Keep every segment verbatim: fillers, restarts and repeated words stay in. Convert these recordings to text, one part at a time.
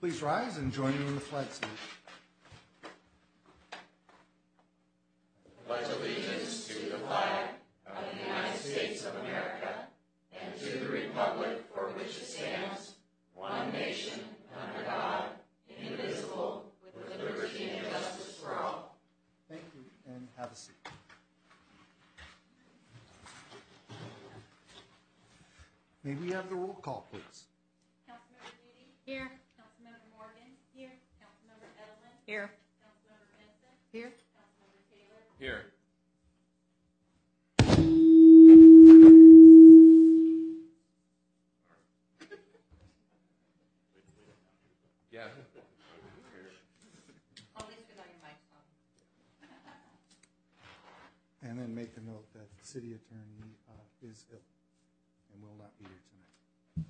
Please rise and join me in the flag salute. Pledge allegiance to the flag of the United States of America and to the republic for which it stands, one nation, under God, indivisible, with liberty and justice for all. Thank you, and have a seat. May we have the roll call, please? Councilmember Duty? Here. Councilmember Morgan? Here. Councilmember Edelman? Here. Councilmember Benson? Here. Councilmember Taylor? Here. Yeah. At least without your mics on. And then make a note that the city attorney uh, is ill and will not be here tonight.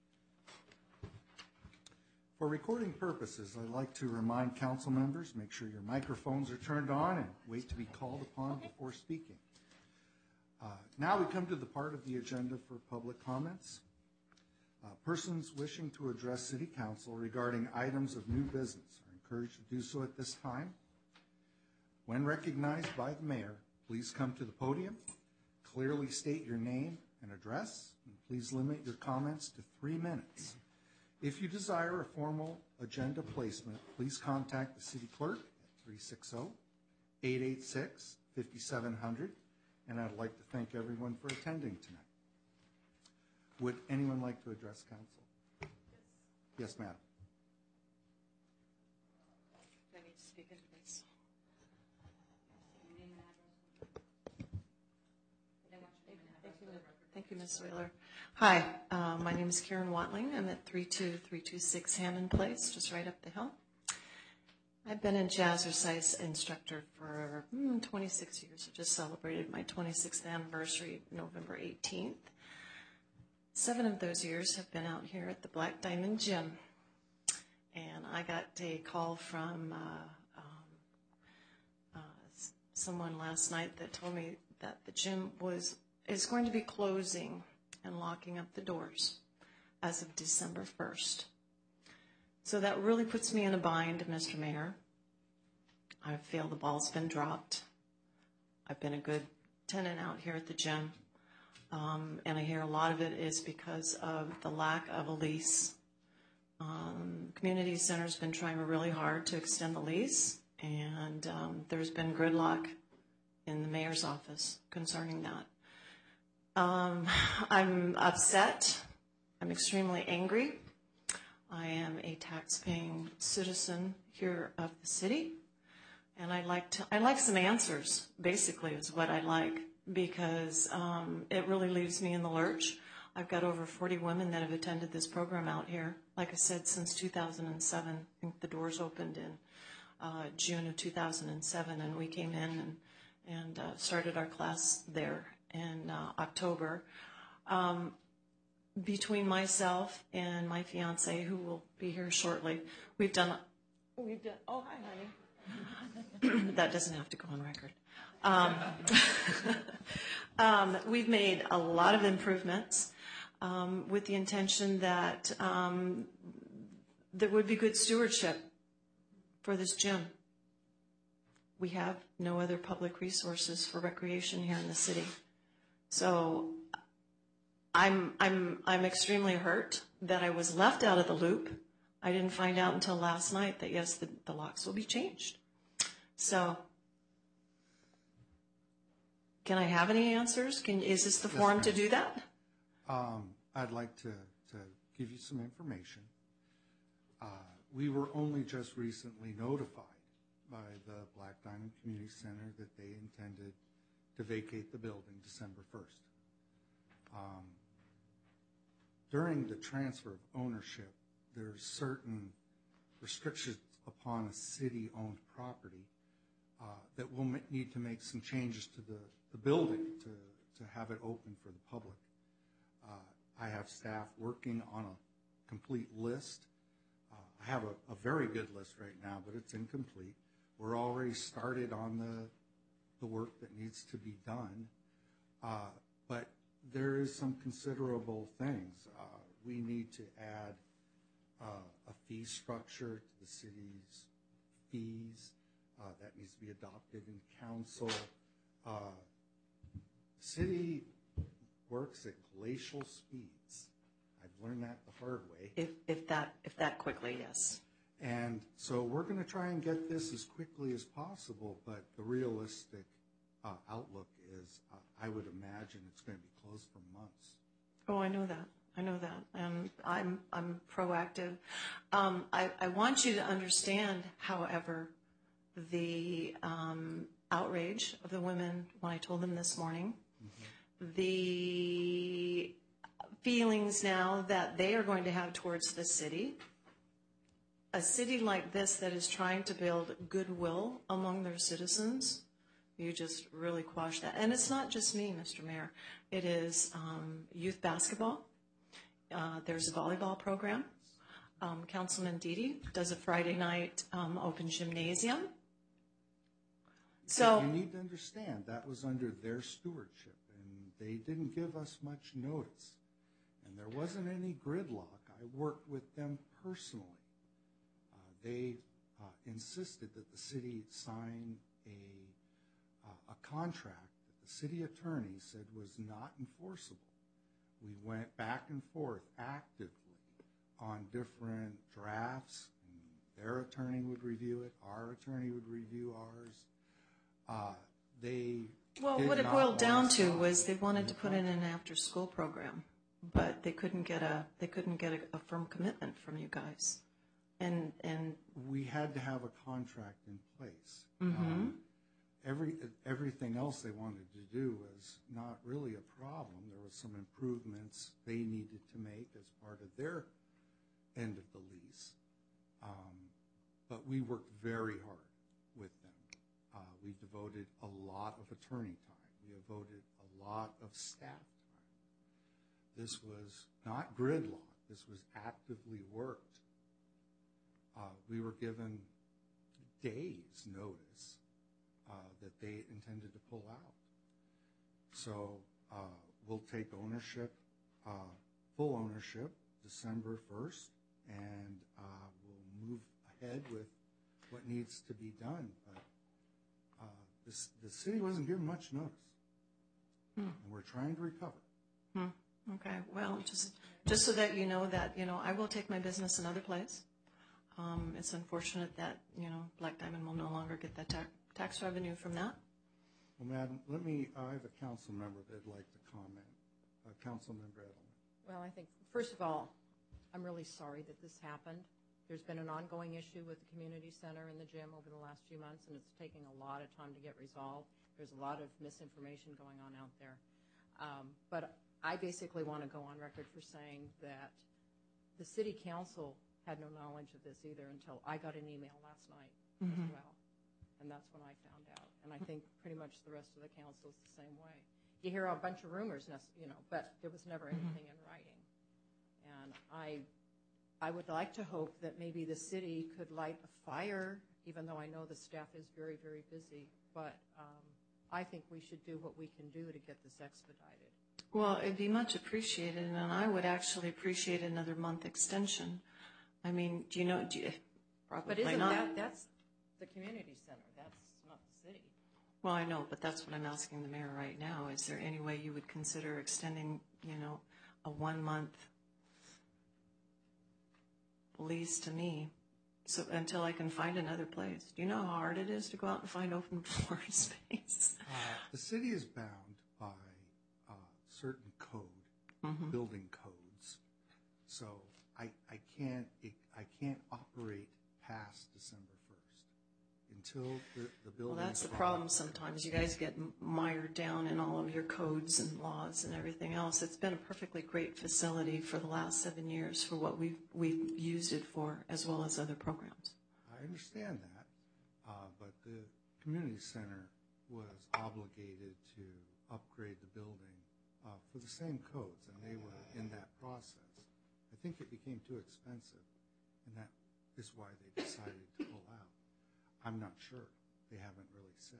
For recording purposes, I'd like to remind council members, make sure your microphones are turned on and wait to be called upon before speaking. Uh, now we come to the part of the agenda for public comments. Uh, persons wishing to address City Council regarding items of new business are encouraged to do so at this time. When recognized by the mayor, please come to the podium, clearly state your name and address, and please limit your comments to three minutes. If you desire a formal agenda placement, please contact the city clerk at three six zero, eight eight six, five seven zero zero, and I'd like to thank everyone for attending tonight. Would anyone like to address council? Yes, yes madam. Do I need to speak into this? Thank you, Miz Wheeler. Hi, uh, my name is Karen Watling. I'm at three two three two six Hammond Place, just right up the hill. I've been a jazzercise instructor for mm, twenty-six years. I just celebrated my twenty-sixth anniversary, November eighteenth. Seven of those years have been out here at the Black Diamond Gym. And I got a call from uh, um, uh, someone last night that told me that the gym was is going to be closing and locking up the doors as of December first. So that really puts me in a bind, Mister Mayor. I feel the ball's been dropped. I've been a good tenant out here at the gym. Um, and I hear a lot of it is because of the lack of a lease. Um, community center's been trying really hard to extend the lease, and um, there's been gridlock in the mayor's office concerning that. Um, I'm upset. I'm extremely angry. I am a tax-paying citizen here of the city, and I'd like to. I'd like some answers. Basically, is what I'd like, because um, it really leaves me in the lurch. I've got over forty women that have attended this program out here. Like I said, since two thousand seven. I think the doors opened in uh, June of two thousand seven, and we came in and, and uh, started our class there in uh, October. Um, between myself and my fiance, who will be here shortly, we've done, we've done, oh, hi, honey. That doesn't have to go on record. Um, um, we've made a lot of improvements um, with the intention that um, there would be good stewardship for this gym. We have no other public resources for recreation here in the city. So I'm, I'm, I'm extremely hurt that I was left out of the loop. I didn't find out until last night that, yes, the, the locks will be changed. So can I have any answers? Can, is this the Yes, forum ma'am. to do that? Um, I'd like to, to give you some information. Uh, we were only just recently notified by the Black Diamond Community Center that they intended to vacate the building December first. Um, during the transfer of ownership, there's certain restrictions upon a city-owned property uh, that we'll ma- need to make some changes to the, the building to, to have it open for the public. Uh, I have staff working on a complete list. Uh, I have a, a very good list right now, but it's incomplete. We're already started on the, the work that needs to be done, uh, but there is some considerable things. Uh, we need to add uh, a fee structure to the city's fees. Uh, that needs to be adopted in council. Uh, city works at glacial speeds. I've learned that the hard way. If, if that if that quickly, yes. And so we're going to try and get this as quickly as possible, but the realistic uh, outlook is uh, I would imagine it's going to be closed for months. Oh, I know that. I know that. And I'm I'm proactive. Um, I, I want you to understand, however, the um, outrage of the women when I told them this morning, mm-hmm. the feelings now that they are going to have towards the city. A city like this that is trying to build goodwill among their citizens, you just really quash that. And it's not just me, Mister Mayor. It is um, youth basketball. Uh, there's a volleyball program. Um, Councilman Dede does a Friday night um, open gymnasium. So you need to understand that was under their stewardship, and they didn't give us much notice. And there wasn't any gridlock. I worked with them personally. Uh, they uh, insisted that the city sign a uh, a contract that the city attorney said was not enforceable. We went back and forth actively on different drafts. And their attorney would review it. Our attorney would review ours. Uh, they well, did what it not boiled want down to to sign was they wanted to put in contract. an after-school program, but they couldn't get a they couldn't get a, a firm commitment from you guys, and and we had to have a contract in place. mm-hmm. Um, every everything else they wanted to do was not really a problem. There was some improvements they needed to make as part of their end of the lease, um, but we worked very hard with them. Uh, we devoted a lot of attorney time. We devoted a lot of staff time. This was not gridlock. This was actively worked. Uh, we were given days' notice uh, that they intended to pull out. So uh, we'll take ownership, uh, full ownership, December first, and uh, we'll move ahead with what needs to be done. But uh, this, the city wasn't given much notice, hmm. and we're trying to recover. Hmm. Okay, well, just just so that you know that, you know, I will take my business another place. Um, it's unfortunate that, you know, Black Diamond will no longer get that ta- tax revenue from that. Well, Madam, let me, I have a council member that'd like to comment. Uh, Council Member Edelman. Well, I think, first of all, I'm really sorry that this happened. There's been an ongoing issue with the community center and the gym over the last few months, and it's taking a lot of time to get resolved. There's a lot of misinformation going on out there. Um, but I basically want to go on record for saying that the city council had no knowledge of this either until I got an email last night mm-hmm. as well. And that's when I found out. And I think pretty much the rest of the council is the same way. You hear a bunch of rumors, you know, but there was never anything mm-hmm. in writing. And I I would like to hope that maybe the city could light a fire, even though I know the staff is very, very busy. But um, I think we should do what we can do to get this expedited. Well, it'd be much appreciated, and I would actually appreciate another month extension. I mean, do you know, do you, probably But isn't not. that, that's the community center, that's not the city. Well, I know, but that's what I'm asking the mayor right now. Is there any way you would consider extending, you know, a one-month lease to me so until I can find another place? Do you know how hard it is to go out and find open floor space? Uh, the city is bound by uh, certain code, mm-hmm. building codes. So I, I can't it, I can't operate past December first until the, the building. Well, that's the problem sometimes. You guys get mired down in all of your codes and laws and everything else. It's been a perfectly great facility for the last seven years for what we've, we've used it for, as well as other programs. I understand that, uh, but the community center was obligated to upgrade the building uh, for the same codes, and they were in that process. I think it became too expensive, and that is why they decided to pull out. I'm not sure. They haven't really said.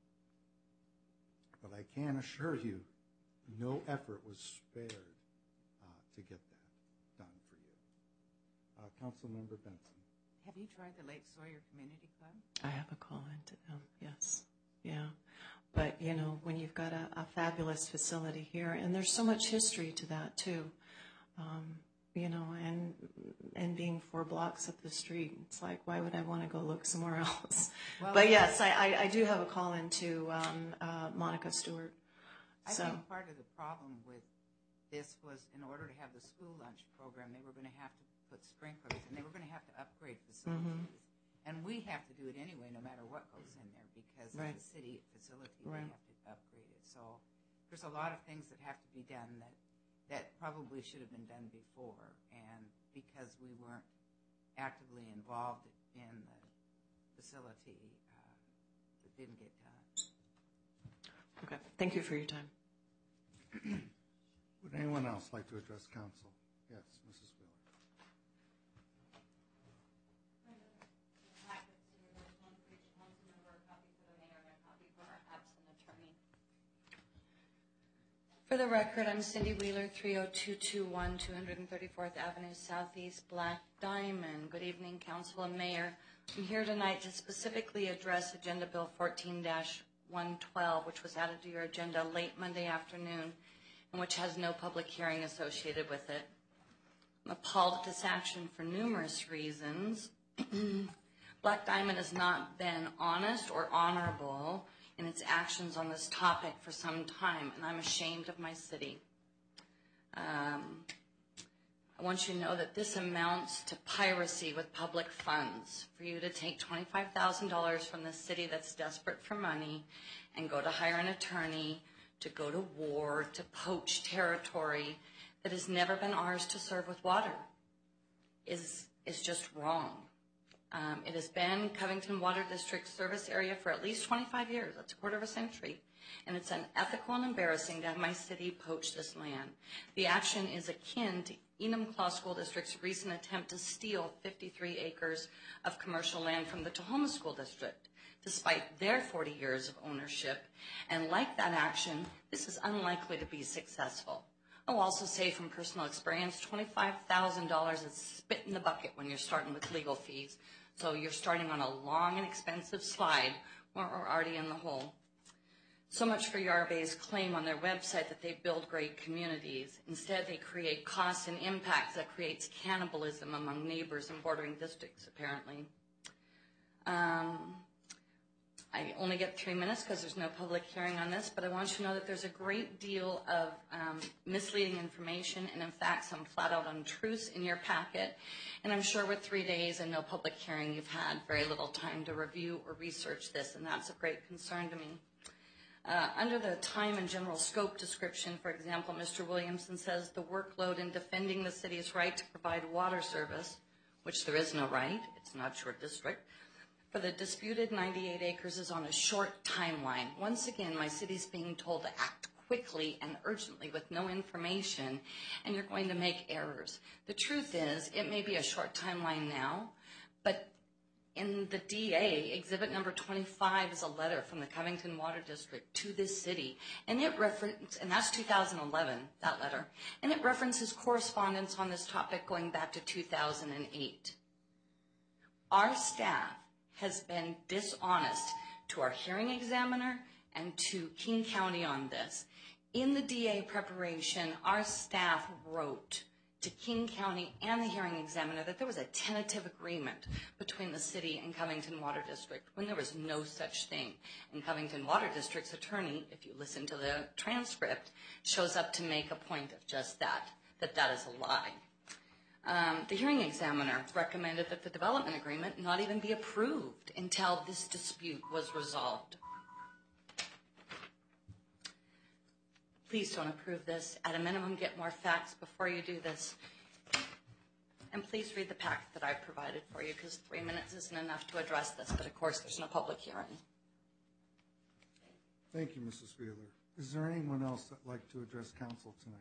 But I can assure you, no effort was spared uh, to get that done for you. Uh, Councilmember Benson. Have you tried the Lake Sawyer Community Club? I have a call into them, yes. Yeah. But, you know, when you've got a, a fabulous facility here, and there's so much history to that, too, um, you know, and and being four blocks up the street, it's like, why would I want to go look somewhere else? Well, but, yes, I, I, I do have a call into um, uh, Monica Stewart. I So. think part of the problem with this was in order to have the school lunch program, they were going to have to put sprinklers, and they were going to have to upgrade facilities. Mm-hmm. And we have to do it anyway, no matter what goes in there, because Right. it's a city facility, Right. they have to upgrade it. So there's a lot of things that have to be done that, that probably should have been done before, and because we weren't actively involved in the facility, uh, it didn't get done. Okay. Thank you for your time. Would anyone else like to address council? Yes, Missus Wheeler. For the record, I'm Cindy Wheeler, three oh two two one, two hundred thirty-fourth Avenue Southeast, Black Diamond. Good evening, Council and Mayor. I'm here tonight to specifically address Agenda Bill fourteen dash one twelve, which was added to your agenda late Monday afternoon, and which has no public hearing associated with it. I'm appalled at this action for numerous reasons. Black Diamond has not been honest or honorable in its actions on this topic for some time, and I'm ashamed of my city. Um, I want you to know that this amounts to piracy with public funds. For you to take twenty-five thousand dollars from the city that's desperate for money and go to hire an attorney, to go to war, to poach territory that has never been ours to serve with water is, is just wrong. Um, it has been Covington Water District service area for at least twenty-five years. That's a quarter of a century. And it's unethical and embarrassing to have my city poach this land. The action is akin to Enumclaw School District's recent attempt to steal fifty-three acres of commercial land from the Tahoma School District, despite their forty years of ownership. And like that action, this is unlikely to be successful. I'll also say from personal experience, twenty-five thousand dollars is spit in the bucket when you're starting with legal fees. So you're starting on a long and expensive slide where we're already in the hole. So much for Yarbay's claim on their website that they build great communities. Instead, they create costs and impacts that creates cannibalism among neighbors and bordering districts, apparently. Um, I only get three minutes because there's no public hearing on this, but I want you to know that there's a great deal of um, misleading information and, in fact, some flat-out untruths in your packet. And I'm sure with three days and no public hearing, you've had very little time to review or research this, and that's a great concern to me. Uh, under the time and general scope description, for example, Mister Williamson says the workload in defending the city's right to provide water service, which there is no right, it's not your district, for the disputed ninety-eight acres is on a short timeline. Once again, my city's being told to act quickly and urgently with no information, and you're going to make errors. The truth is, it may be a short timeline now, but in the D A, exhibit number twenty-five is a letter from the Covington Water District to this city, and it references, and that's two thousand eleven, that letter, and it references correspondence on this topic going back to two thousand eight. Our staff has been dishonest to our hearing examiner and to King County on this. In the D A preparation, our staff wrote to King County and the hearing examiner that there was a tentative agreement between the city and Covington Water District when there was no such thing. And Covington Water District's attorney, if you listen to the transcript, shows up to make a point of just that, that that is a lie. Um, the hearing examiner recommended that the development agreement not even be approved until this dispute was resolved. Please don't approve this. At a minimum, get more facts before you do this. And please read the packet that I've provided for you, because three minutes isn't enough to address this, but of course there's no public hearing. Thank you, Missus Wheeler. Is there anyone else that'd like to address council tonight?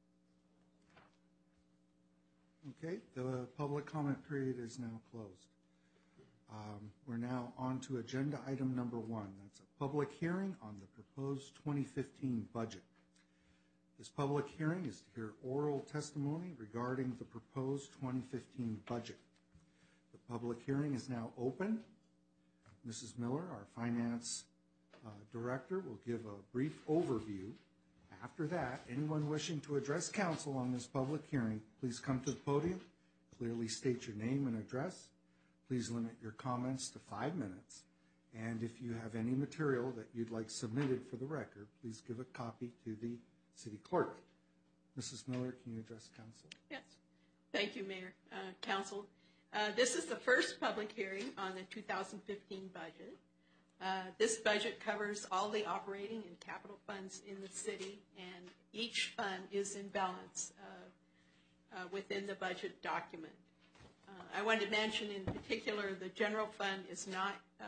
Okay, the public comment period is now closed. Um, we're now on to agenda item number one. That's a public hearing on the proposed twenty fifteen budget. This public hearing is to hear oral testimony regarding the proposed twenty fifteen budget. public hearing is now open. Missus Miller, our Finance uh, Director, will give a brief overview. After that, anyone wishing to address council on this public hearing, please come to the podium, clearly state your name and address. Please limit your comments to five minutes. And if you have any material that you'd like submitted for the record, please give a copy to the city clerk. Missus Miller, can you address council? Yes. Thank you, Mayor, uh, Council. Uh, this is the first public hearing on the two thousand fifteen budget. Uh, this budget covers all the operating and capital funds in the city, and each fund is in balance uh, uh, within the budget document. Uh, I wanted to mention in particular the general fund is not uh,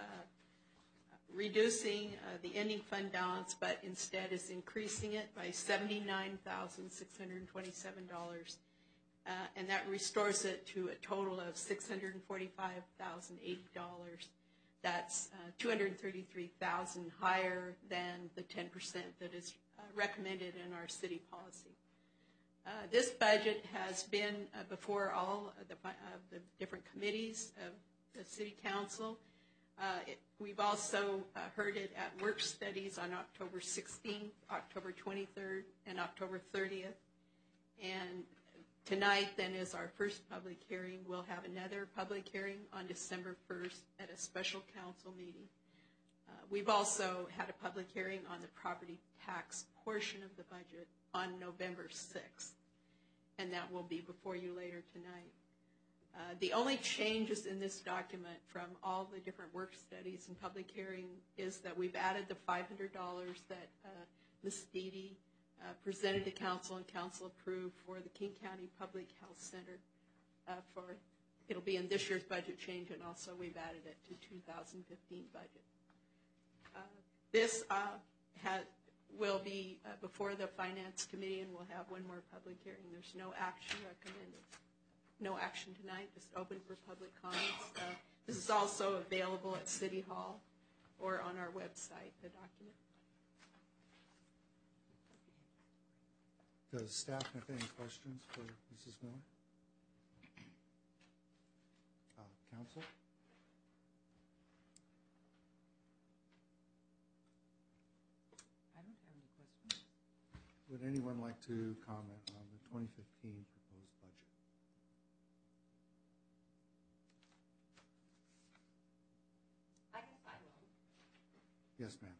reducing uh, the ending fund balance, but instead is increasing it by seventy-nine thousand six hundred twenty-seven dollars. Uh, and that restores it to a total of six hundred forty-five thousand eighty dollars. That's uh, two hundred thirty-three thousand dollars higher than the ten percent that is uh, recommended in our city policy. Uh, this budget has been uh, before all of the, of the different committees of the City Council. Uh, it, we've also uh, heard it at work studies on October sixteenth, October twenty-third, and October thirtieth. And tonight, then, is our first public hearing. We'll have another public hearing on December first at a special council meeting. Uh, we've also had a public hearing on the property tax portion of the budget on November sixth, and that will be before you later tonight. Uh, the only changes in this document from all the different work studies and public hearing is that we've added the five hundred dollars that uh, Miz Deedy Uh, presented to council and council approved for the King County Public Health Center. Uh, for it'll be in this year's budget change, and also we've added it to two thousand fifteen budget. Uh, this uh, has, will be uh, before the Finance Committee, and we'll have one more public hearing. There's no action recommended. No action tonight, just open for public comments. Uh, this is also available at City Hall or on our website, the document. Does staff have any questions for Missus Miller? Uh, council? I don't have any questions. Would anyone like to comment on the twenty fifteen proposed budget? I guess I will. Yes, ma'am.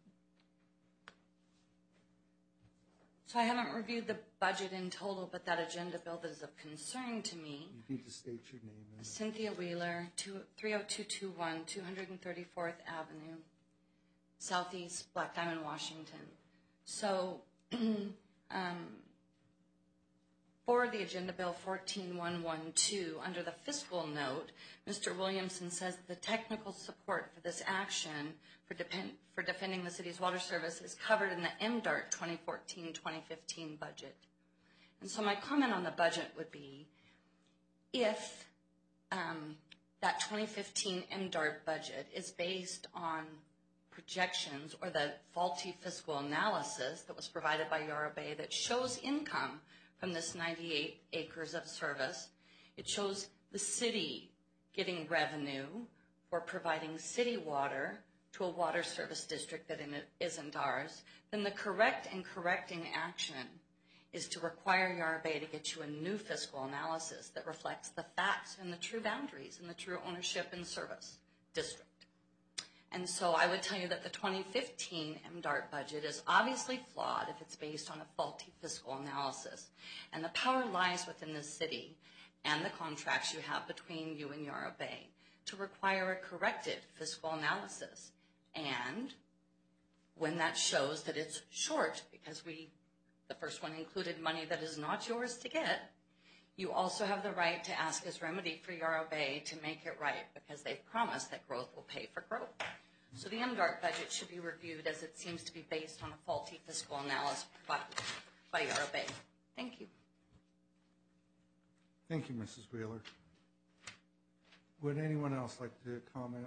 So I haven't reviewed the budget in total, but that agenda bill that is of concern to me. You need to state your name. And Cynthia Wheeler, three oh two two one, two hundred thirty-fourth Avenue, Southeast, Black Diamond, Washington. So um, for the agenda bill fourteen one one two, under the fiscal note, Mister Williamson says that the technical support for this action for, depend, for defending the city's water service is covered in the M D A R T twenty fourteen twenty fifteen budget. And so my comment on the budget would be, if um, that twenty fifteen M D A R T budget is based on projections or the faulty fiscal analysis that was provided by Yarra Bay that shows income from this ninety-eight acres of service, it shows the city getting revenue for providing city water to a water service district that isn't ours, then the correct and correcting action is to require Yarra Bay to get you a new fiscal analysis that reflects the facts and the true boundaries and the true ownership and service district. And so I would tell you that the twenty fifteen M D A R T budget is obviously flawed if it's based on a faulty fiscal analysis. And the power lies within the city and the contracts you have between you and Yarra Bay to require a corrected fiscal analysis. And when that shows that it's short, because we, the first one included money that is not yours to get, you also have the right to ask as remedy for Yarra Bay to make it right, because they've promised that growth will pay for growth. So the M D A R T budget should be reviewed as it seems to be based on a faulty fiscal analysis provided by Yarra Bay. Thank you. Thank you, Missus Wheeler. Would anyone else like to comment?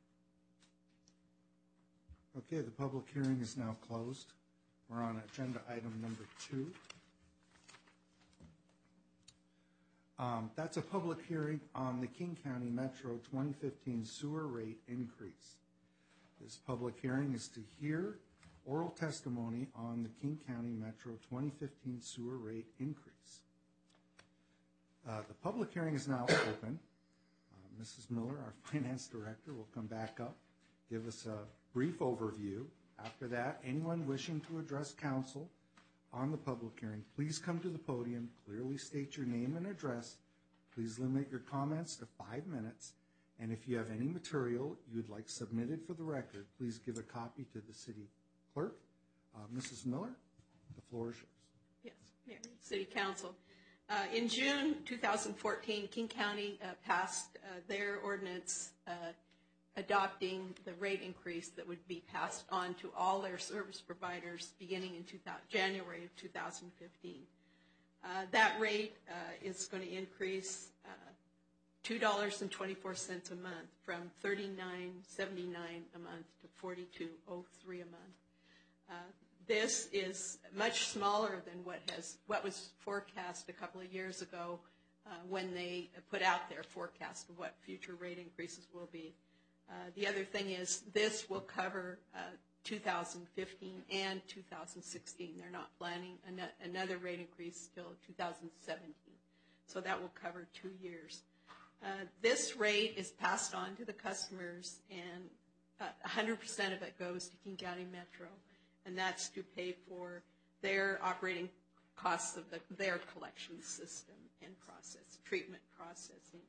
Okay, the public hearing is now closed. We're on agenda item number two. Um, That's a public hearing on the King County Metro twenty fifteen sewer rate increase. This public hearing is to hear oral testimony on the King County Metro twenty fifteen sewer rate increase. Uh, The public hearing is now open. Uh, Missus Miller, our finance director, will come back up, give us a brief overview. After that, anyone wishing to address council on the public hearing, please come to the podium, clearly state your name and address. Please limit your comments to five minutes. And if you have any material you would like submitted for the record, please give a copy to the city clerk. Uh, Missus Miller, the floor is yours. Yes, Mayor, City Council. Uh, in June two thousand fourteen, King County uh, passed uh, their ordinance uh, adopting the rate increase that would be passed on to all their service providers beginning in January of two thousand fifteen. Uh, that rate uh, is going to increase uh, two dollars and twenty-four cents a month, from thirty-nine seventy-nine a month to forty-two oh three a month. Uh, this is much smaller than what has what was forecast a couple of years ago uh, when they put out their forecast of what future rate increases will be. Uh, the other thing is this will cover uh, two thousand fifteen and two thousand sixteen. They're not planning an- another rate increase till two thousand seventeen. So that will cover two years. Uh, this rate is passed on to the customers, and uh, one hundred percent of it goes to King County Metro, and that's to pay for their operating costs of the, their collection system and process, treatment processing.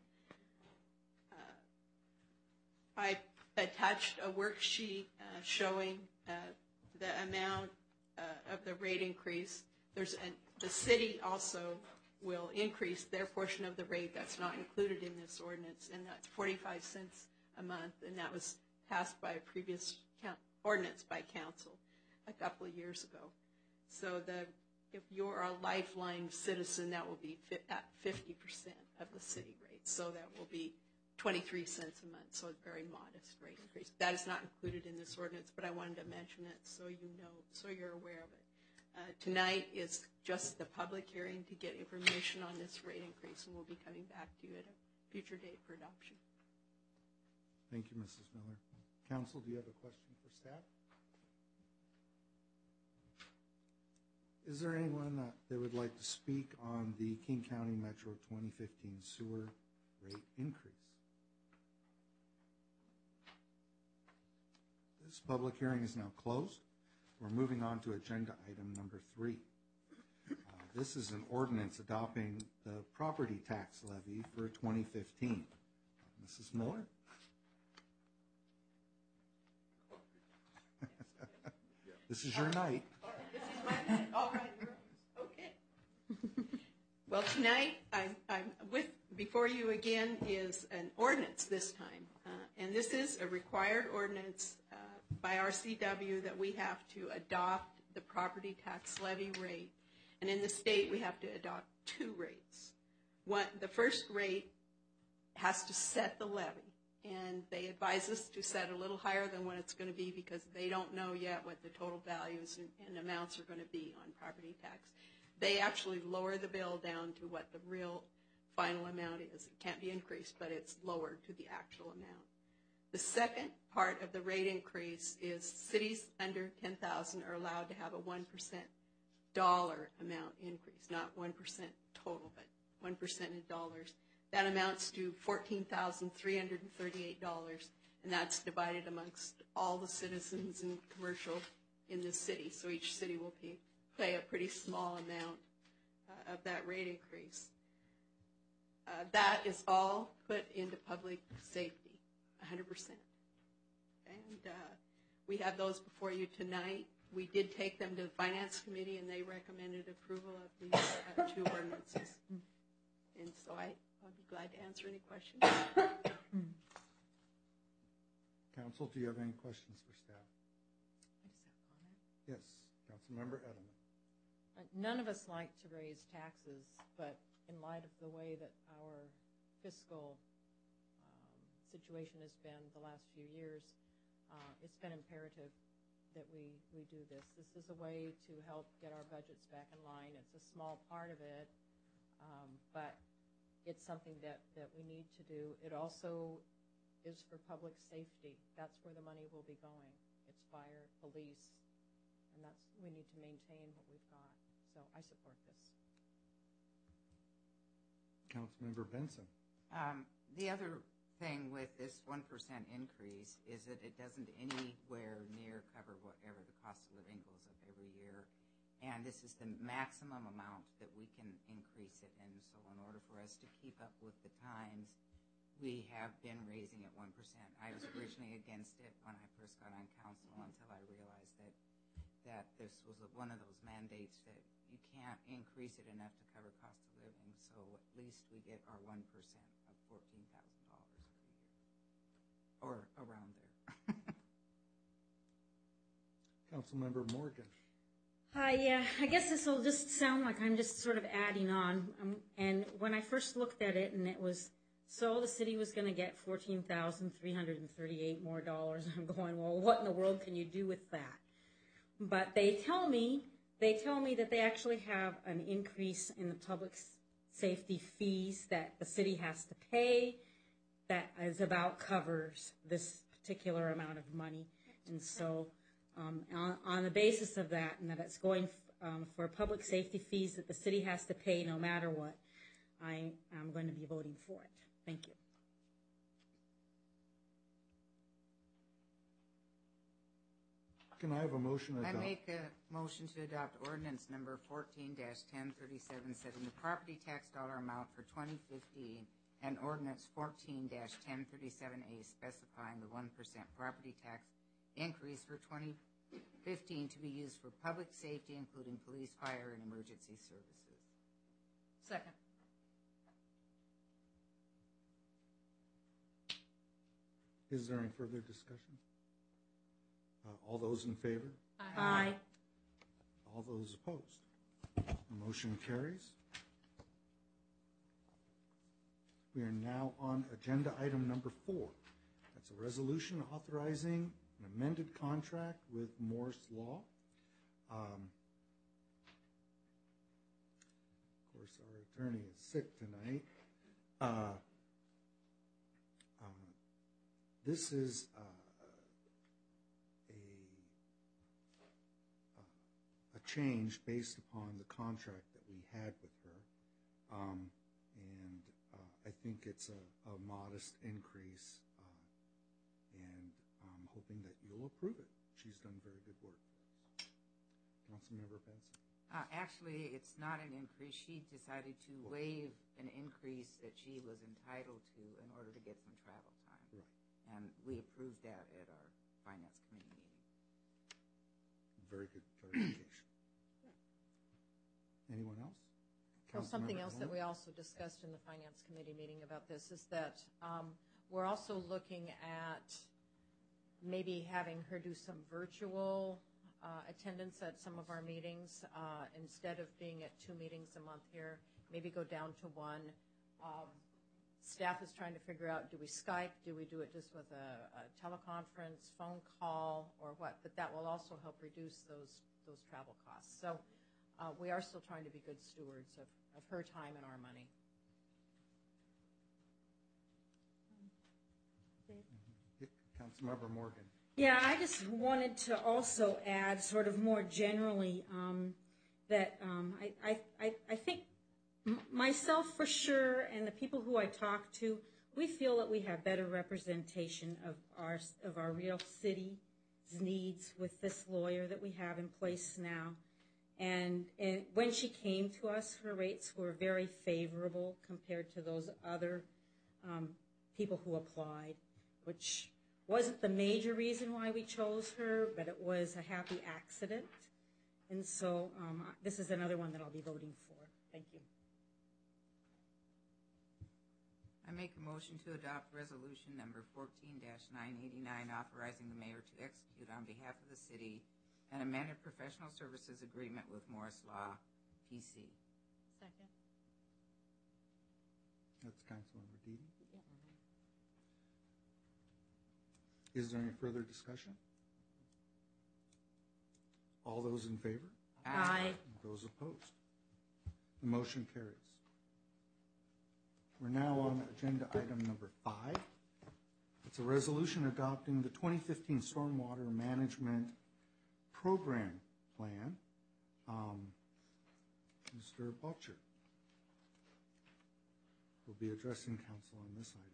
I attached a worksheet uh, showing uh, the amount uh, of the rate increase. There's an, the city also will increase their portion of the rate that's not included in this ordinance, and that's forty-five cents a month, and that was passed by a previous count, ordinance by council a couple of years ago. So the if you're a Lifeline citizen, that will be fi- at fifty percent of the city rate, so that will be twenty-three cents a month, so a very modest rate increase. That is not included in this ordinance, but I wanted to mention it so you know, so you're aware of it. Uh, tonight is just the public hearing to get information on this rate increase, and we'll be coming back to you at a future date for adoption. Thank you, Missus Miller. Council, do you have a question for staff? Is there anyone that, that would like to speak on the King County Metro twenty fifteen sewer rate increase? This public hearing is now closed. We're moving on to agenda item number three. Uh, this is an ordinance adopting the property tax levy for twenty fifteen. Uh, Missus Miller? This is your night. This is my night. All right. Okay. Well, tonight I'm, I'm with before you again is an ordinance this time, uh, and this is a required ordinance uh, by R C W that we have to adopt the property tax levy rate, and in the state we have to adopt two rates. One, the first rate has to set the levy, and they advise us to set a little higher than what it's going to be because they don't know yet what the total values and, and amounts are going to be on property tax. They actually lower the bill down to what the real final amount is. It can't be increased, but it's lowered to the actual amount. The second part of the rate increase is cities under ten thousand are allowed to have a one percent dollar amount increase, not one percent total, but one percent in dollars. That amounts to fourteen thousand three hundred thirty-eight dollars, and that's divided amongst all the citizens and commercial in the city. So each city will pay, pay a pretty small amount uh, of that rate increase. Uh, that is all put into public safety, one hundred percent. And uh, we have those before you tonight. We did take them to the Finance Committee, and they recommended approval of these uh, two ordinances. And so I, I'll be glad to answer any questions. Council, do you have any questions for staff? I just have a comment. Yes, Councilmember Edelman. Uh, None of us like to raise taxes, but in light of the way that our fiscal um, situation has been the last few years, uh, it's been imperative that we, we do this. This is a way to help get our budgets back in line. It's a small part of it, um, but it's something that, that we need to do. It also is for public safety. That's where the money will be going. It's fire, police, and that's, we need to maintain what we've got. So I support this. Councilmember Benson. Um, the other thing with this one percent increase is that it doesn't anywhere near cover whatever the cost of living goes up every year. And this is the maximum amount that we can increase it. And so in order for us to keep up with the times, we have been raising it one percent. I was originally against it when I first got on council until I realized that that this was a, one of those mandates that you can't increase it enough to cover cost of living. So at least we get our one percent of fourteen thousand dollars every year, or around there. Councilmember Morgan. Hi, yeah, I guess this will just sound like I'm just sort of adding on. Um, and when I first looked at it, and it was, so the city was going to get fourteen thousand three hundred thirty-eight more dollars. I'm going, well, what in the world can you do with that? But they tell me, they tell me that they actually have an increase in the public safety fees that the city has to pay that is about covers this particular amount of money. And so um, on, on the basis of that, and that it's going um, for public safety fees that the city has to pay no matter what, I am going to be voting for it. Thank you. Can I have a motion to I adopt? make a motion to adopt ordinance number fourteen ten thirty-seven, setting the property tax dollar amount for twenty fifteen, and ordinance fourteen ten thirty-seven A specifying the one percent property tax increase for twenty fifteen to be used for public safety, including police, fire, and emergency services. Second. Is there any further discussion? Uh, all those in favor? Aye. All those opposed? The motion carries. We are now on agenda item number four. That's a resolution authorizing an amended contract with Morse Law. Um, of course, our attorney is sick tonight. Uh, uh, this is uh, a change based upon the contract that we had with her. Um, and uh, I think it's a, a modest increase, uh, and I'm hoping that you'll approve it. She's done very good work for us. Councilmember Benson. Uh, actually, it's not an increase. She decided to waive an increase that she was entitled to in order to get some travel time. Right. And we approved that at our finance committee meeting. Very good clarification. Anyone else? Well, something Councilmember else that Elmer? we also discussed in the finance committee meeting about this is that um, we're also looking at maybe having her do some virtual uh, attendance at some of our meetings uh, instead of being at two meetings a month here, maybe go down to one. Um, staff is trying to figure out, do we Skype, do we do it just with a, a teleconference, phone call, or what? But that will also help reduce those, those travel costs. So uh, we are still trying to be good stewards of, of her time and our money. Councilmember Morgan. Yeah, I just wanted to also add, sort of more generally, um, that um, I, I, I, I think m- myself for sure, and the people who I talk to, we feel that we have better representation of our of our real city's needs with this lawyer that we have in place now. And, and when she came to us, her rates were very favorable compared to those other um, people who applied, which wasn't the major reason why we chose her, but it was a happy accident. And so um, this is another one that I'll be voting for. Thank you. I make a motion to adopt resolution number fourteen nine eighty-nine, authorizing the mayor to execute on behalf of the city an amended professional services agreement with Morse Law, P C. Second. That's Councilmember Deedy. Is there any further discussion? All those in favor? Aye. Those opposed? The motion carries. We're now on agenda item number five. It's a resolution adopting the twenty fifteen Stormwater Management Program Plan. Um, Mister Butcher will be addressing council on this item.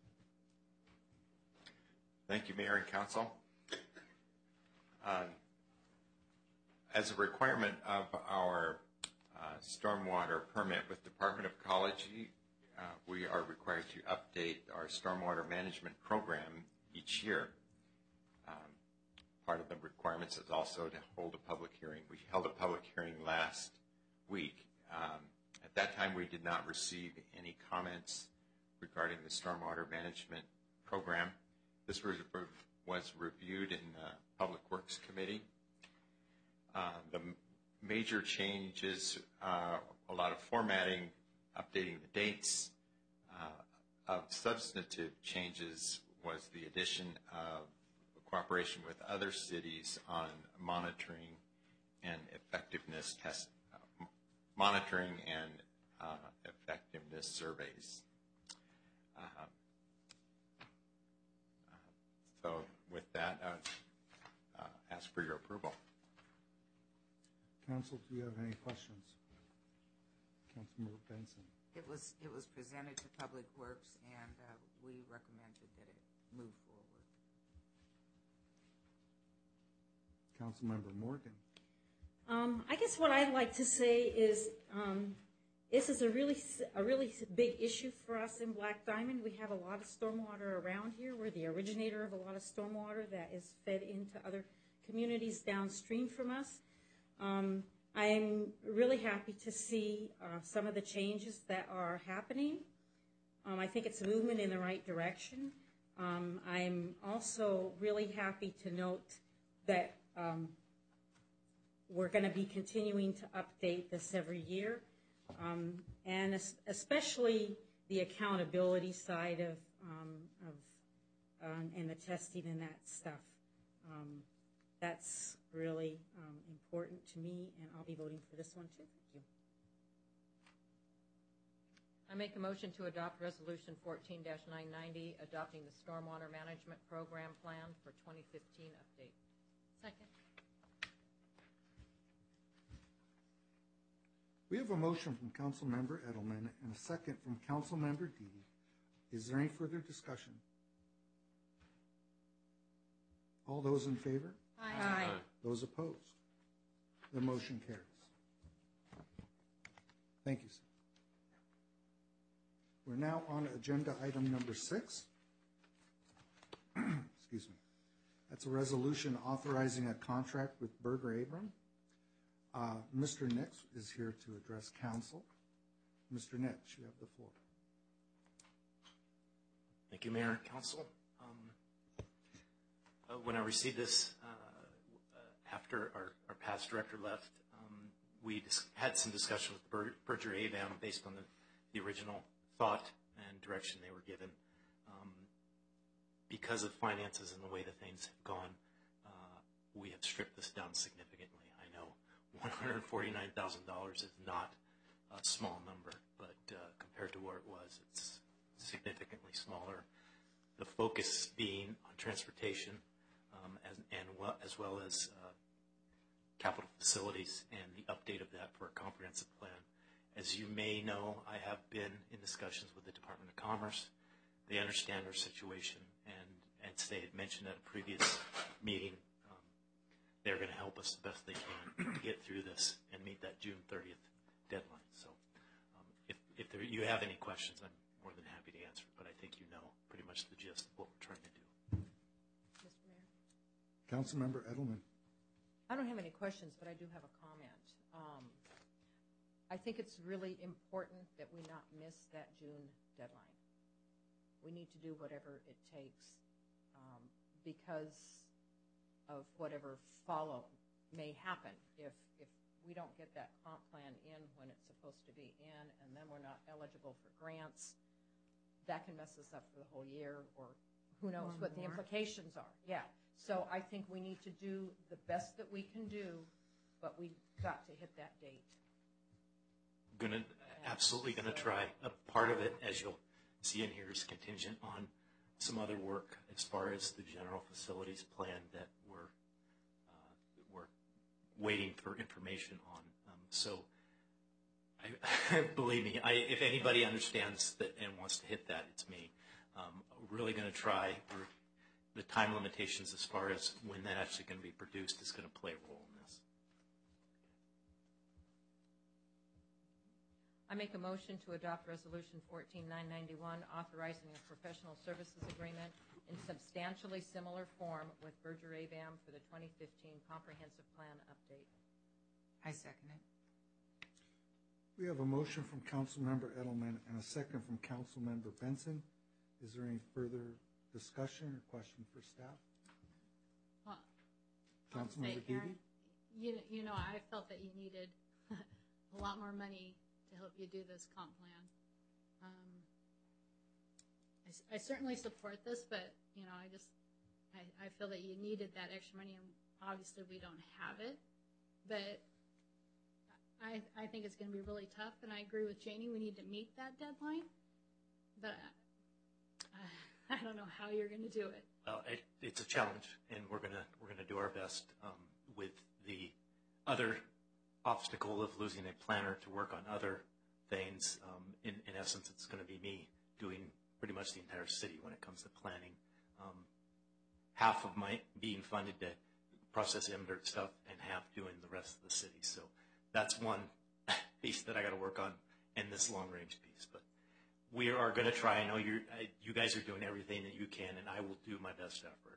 Thank you, Mayor and Council. Uh, as a requirement of our uh, stormwater permit with Department of Ecology, uh, we are required to update our stormwater management program each year. Um, part of the requirements is also to hold a public hearing. We held a public hearing last week. Um, at that time, we did not receive any comments regarding the stormwater management program. This was, was reviewed in the Public Works Committee. Uh, the major changes, uh, a lot of formatting, updating the dates. Uh, of substantive changes was the addition of cooperation with other cities on monitoring and effectiveness test, uh, monitoring and uh, effectiveness surveys. Uh, So with that, I would uh, ask for your approval. Council, do you have any questions? Councilmember Benson. It was, it was presented to Public Works, and uh, we recommended that it move forward. Councilmember Morgan. Um, I guess what I'd like to say is um, this is a really a really big issue for us in Black Diamond. We have a lot of stormwater around here. We're the originator of a lot of stormwater that is fed into other communities downstream from us. Um, I'm really happy to see uh, some of the changes that are happening. Um, I think it's a movement in the right direction. Um, I'm also really happy to note that um, we're going to be continuing to update this every year, um, and es especially the accountability side of, um, of um, and the testing and that stuff. Um, that's really um, important to me, and I'll be voting for this one too. Thank you. I make a motion to adopt Resolution fourteen dash nine ninety, adopting the Stormwater Management Program Plan for twenty fifteen update. Second. We have a motion from Councilmember Edelman and a second from Councilmember Deedy. Is there any further discussion? All those in favor? Aye. Aye. Those opposed? The motion carries. Thank you, sir. We're now on agenda item number six. Excuse me. That's a resolution authorizing a contract with Berger Abram. Uh, Mister Nix is here to address council. Mister Nix, you have the floor. Thank you, Mayor and Council. Um, uh, when I received this uh, uh, after our, our past director left, um, we had some discussion with Ber Berger Abram based on the, the original thought and direction they were given. Um, because of finances and the way that things have gone, uh, we have stripped this down significantly. I know one hundred forty-nine thousand dollars is not a small number, but uh, compared to where it was, it's significantly smaller. The focus being on transportation um, as, and well, as well as uh, capital facilities and the update of that for a comprehensive plan. As you may know, I have been in discussions with the Department of Commerce. They understand our situation, and as they had mentioned at a previous meeting, um, they're going to help us the best they can to get through this and meet that June thirtieth deadline. So um, if, if there, you have any questions, I'm more than happy to answer, but I think you know pretty much the gist of what we're trying to do. Mister Mayor? Councilmember Edelman. I don't have any questions, but I do have a comment. Um, I think it's really important that we not miss that June deadline. We need to do whatever it takes um, because of whatever follow may happen. If, if we don't get that comp plan in when it's supposed to be in, and then we're not eligible for grants, that can mess us up for the whole year, or who knows what the implications are. Yeah. So I think we need to do the best that we can do, but we've got to hit that date. Gonna absolutely going to try. A part of it, as you'll see in here, is contingent on some other work as far as the general facilities plan that we're uh, we're waiting for information on. Um, so, I, believe me, I, if anybody understands that and wants to hit that, it's me. Um, really going to try. We're, the time limitations as far as when that actually going to be produced is going to play a role in this. I make a motion to adopt Resolution fourteen nine ninety-one, authorizing a professional services agreement in substantially similar form with Berger A B A M for the twenty fifteen Comprehensive Plan Update. I second it. We have a motion from Councilmember Edelman and a second from Councilmember Benson. Is there any further discussion or question for staff? Well, Councilmember Deedy? You, you know, I felt that you needed a lot more money to help you do this comp plan. Um, I, I certainly support this, but, you know, I just, I, I feel that you needed that extra money, and obviously we don't have it. But I, I think it's going to be really tough, and I agree with Janie. We need to meet that deadline. But I, I don't know how you're going to do it. Well, it, it's a challenge, and we're gonna we're gonna do our best um, with the other obstacle of losing a planner to work on other things. Um, in, in essence, it's going to be me doing pretty much the entire city when it comes to planning. Um, half of my being funded to process M D R T stuff, and half doing the rest of the city. So that's one piece that I got to work on in this long range piece. But we are going to try. I know you're, I, you guys are doing everything that you can, and I will do my best effort.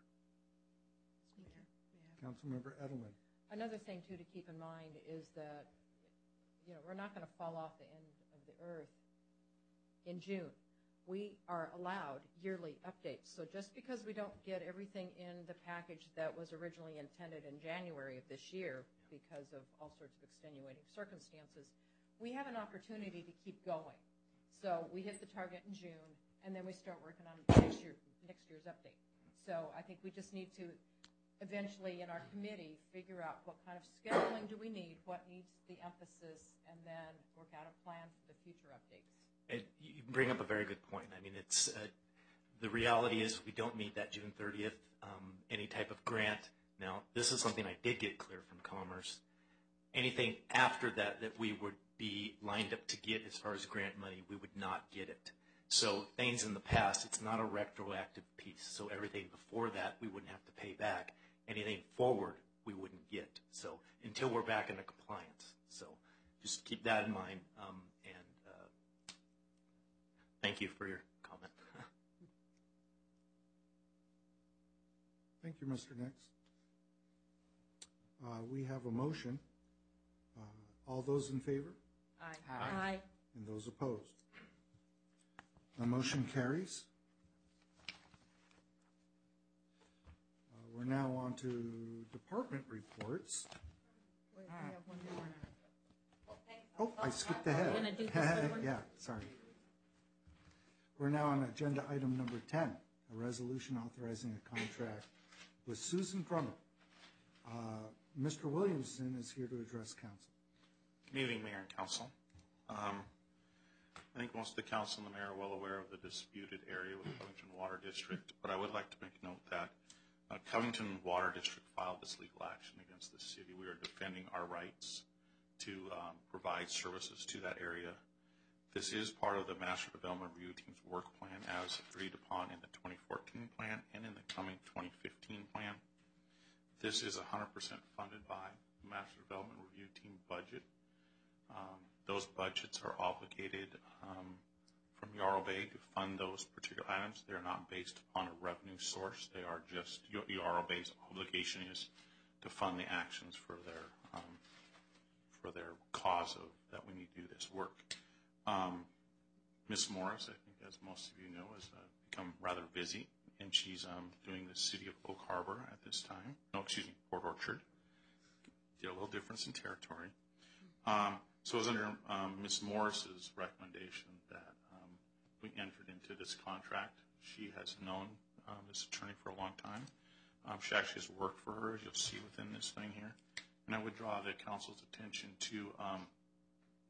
Councilmember Edelman. Another thing, too, to keep in mind is that, you know, we're not going to fall off the end of the earth in June. We are allowed yearly updates. So just because we don't get everything in the package that was originally intended in January of this year because of all sorts of extenuating circumstances, we have an opportunity to keep going. So we hit the target in June, and then we start working on next year, next year's update. So I think we just need to eventually in our committee figure out what kind of scheduling do we need, what needs the emphasis, and then work out a plan for the future updates. It, you bring up a very good point. I mean, it's uh, the reality is we don't meet that June thirtieth, um, any type of grant. Now, this is something I did get clear from Commerce. Anything after that that we would be lined up to get as far as grant money, we would not get it. So things in the past, it's not a retroactive piece. So everything before that, we wouldn't have to pay back. Anything forward, we wouldn't get. So until we're back into compliance. So just keep that in mind. Um, and uh, thank you for your comment. Thank you, Mister Nix. Uh, we have a motion. Uh, all those in favor? Aye. Aye. Aye. And those opposed? The motion carries. Uh, we're now on to department reports. Wait, we have one more. Oh, I skipped ahead. We're gonna do this other one? Yeah, sorry. We're now on agenda item number ten, a resolution authorizing a contract with Susan Drummond. Uh, Mister Williamson is here to address council. Good evening, Mayor and Council. Um, I think most of the council and the mayor are well aware of the disputed area with Covington Water District, but I would like to make note that uh, Covington Water District filed this legal action against the city. We are defending our rights to um, provide services to that area. This is part of the Master Development Review Team's work plan as agreed upon in the twenty fourteen plan and in the coming twenty fifteen plan. This is one hundred percent funded by the Master Development Review Team budget. Um, those budgets are obligated um, from Yarrow Bay to fund those particular items. They're not based upon a revenue source. They are just, Yarrow Bay's obligation is to fund the actions for their um, for their cause of that we need to do this work. Um, Miz Morris, I think as most of you know, has uh, become rather busy, and she's um, doing the city of Oak Harbor at this time. No, excuse me, Port Orchard. Did a little difference in territory. Um, so it was under um, Miz Morris's recommendation that um, we entered into this contract. She has known um, this attorney for a long time. Um, she actually has worked for her, as you'll see within this thing here. And I would draw the council's attention to um,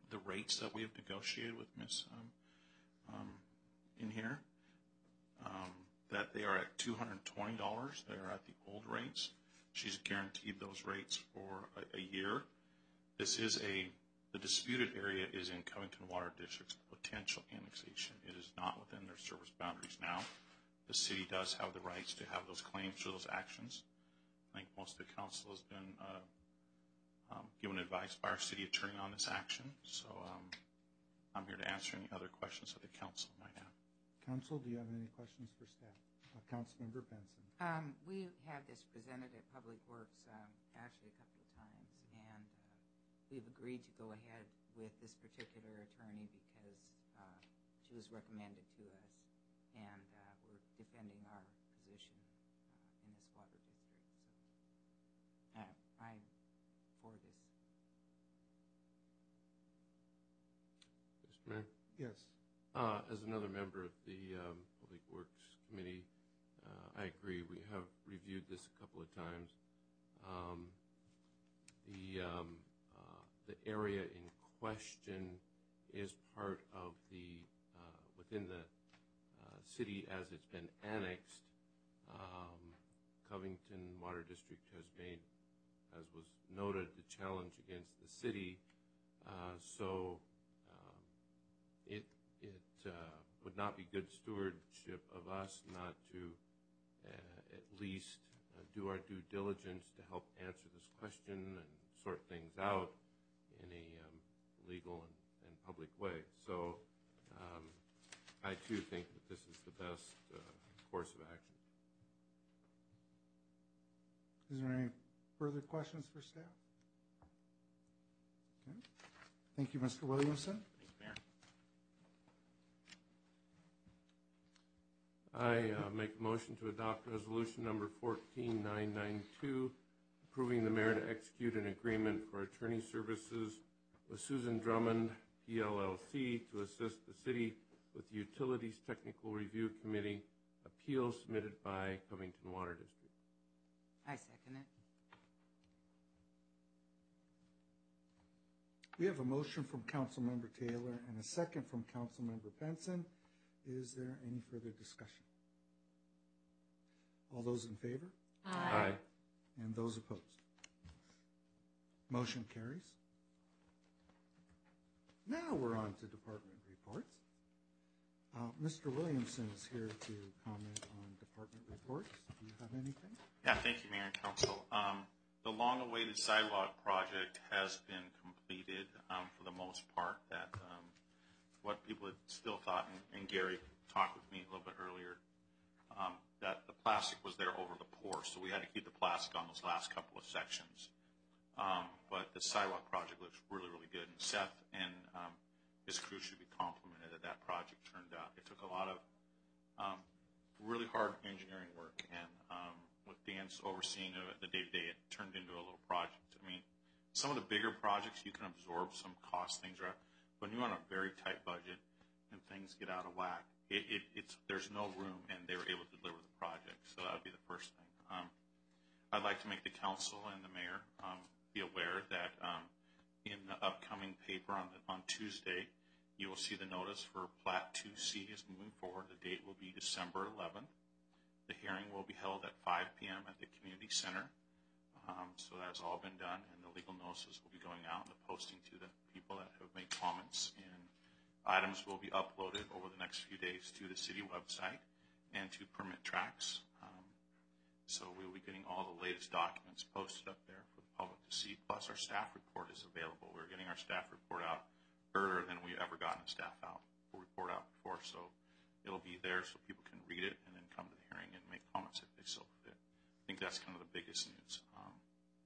the rates that we have negotiated with Miz Um, um, in here, um, that they are at two hundred twenty dollars. They are at the old rates. She's guaranteed those rates for a, a year. This is a, the disputed area is in Covington Water District's potential annexation. It is not within their service boundaries now. The city does have the rights to have those claims or those actions. I think most of the council has been uh, um, given advice by our city attorney on this action. So um, I'm here to answer any other questions that the council might have. Council, do you have any questions for staff? Uh, Councilmember Benson. Um, we have this presented at Public Works um, actually a couple of times, and uh, we've agreed to go ahead with this particular attorney because uh, she was recommended to us, and uh, we're defending our position uh, in this water district. So uh, I'm for this. Mister Mayor? Yes. Uh, as another member of the um, Public Works Committee, uh, I agree. We have reviewed this a couple of times. Um, the um, uh, the area in question is part of the uh, within the uh, city as it's been annexed. Um, Covington Water District has made, as was noted, the challenge against the city. Uh, so um, it it uh, would not be good stewardship of us not to uh, at least uh, do our due diligence to help answer this question and sort things out in a um, legal and, and public way. So um, I too think that this is the best uh, course of action. Is there any further questions for staff? Okay. Thank you, Mister Williamson. I uh, make a motion to adopt resolution number fourteen nine ninety-two, approving the mayor to execute an agreement for attorney services with Susan Drummond, P L L C, to assist the city with the Utilities Technical Review Committee appeal submitted by Covington Water District. I second it. We have a motion from Councilmember Taylor and a second from Councilmember Benson. Is there any further discussion? All those in favor? Aye. Aye. And those opposed? Motion carries. Now we're on to department reports. Uh, Mister Williamson is here to comment on department reports. Do you have anything? Yeah, thank you, Mayor and Council. Um, the long-awaited sidewalk project has been completed um, for the most part. That um, what people had still thought, and, and Gary talked with me a little bit earlier, um, that the plastic was there over the pour, so we had to keep the plastic on those last couple of sections. Um, but the sidewalk project looks really, really good, and Seth and um, his crew should be complimented that that project turned out. It took a lot of um, really hard engineering work, and um, with Dan's overseeing of it the day-to-day, it turned into a little project. I mean, some of the bigger projects, you can absorb some cost things, right? When you're on a very tight budget and things get out of whack, it, it, it's there's no room, and they were able to deliver the project. So that would be the first thing. Um, I'd like to make the council and the mayor um, be aware that um, in the upcoming paper on the, on Tuesday, you will see the notice for Plat two C is moving forward. The date will be December eleventh. The hearing will be held at five p m at the community center. Um, so that's all been done, and the legal notices will be going out and the posting to the people that have made comments, and items will be uploaded over the next few days to the city website and to permit tracks. Um, so we'll be getting all the latest documents posted up there for the public to see, plus our staff report is available. We're getting our staff report out earlier than we've ever gotten a staff out report out before, so it'll be there so people can read it and then come to the hearing and make comments if they so fit. I think that's kind of the biggest news. Um,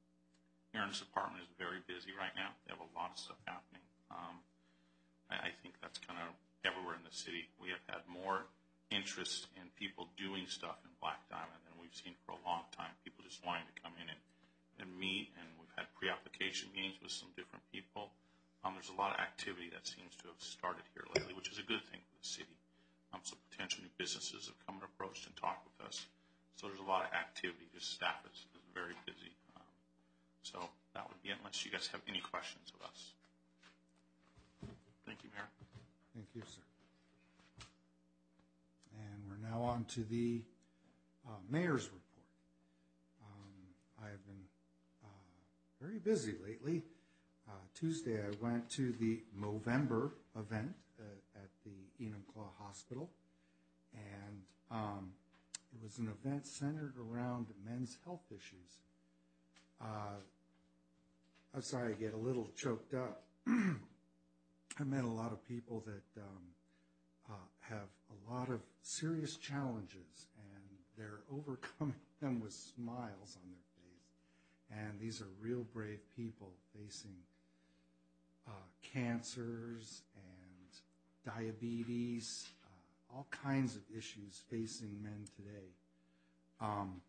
Aaron's department is very busy right now. They have a lot of stuff happening. Um, I, I think that's kind of everywhere in the city. We have had more interest in people doing stuff in Black Diamond than we've seen for a long time. People just wanting to come in and, and meet, and we've had pre-application meetings with some different people. Um, there's a lot of activity that seems to have started here lately, which is a good thing for the city. Um, some potential new businesses have come and approached and talked with us. So there's a lot of activity. Just staff is, is very busy. Um, so that would be it, unless you guys have any questions of us. Thank you, sir. And we're now on to the uh, mayor's report. Um, I have been uh, very busy lately. Uh, Tuesday I went to the Movember event uh, at the Enumclaw Hospital, and um, it was an event centered around men's health issues. Uh, I'm sorry I get a little choked up. I met a lot of people that um, uh, have a lot of serious challenges, and they're overcoming them with smiles on their face. And these are real brave people facing uh, cancers and diabetes, uh, all kinds of issues facing men today. Um,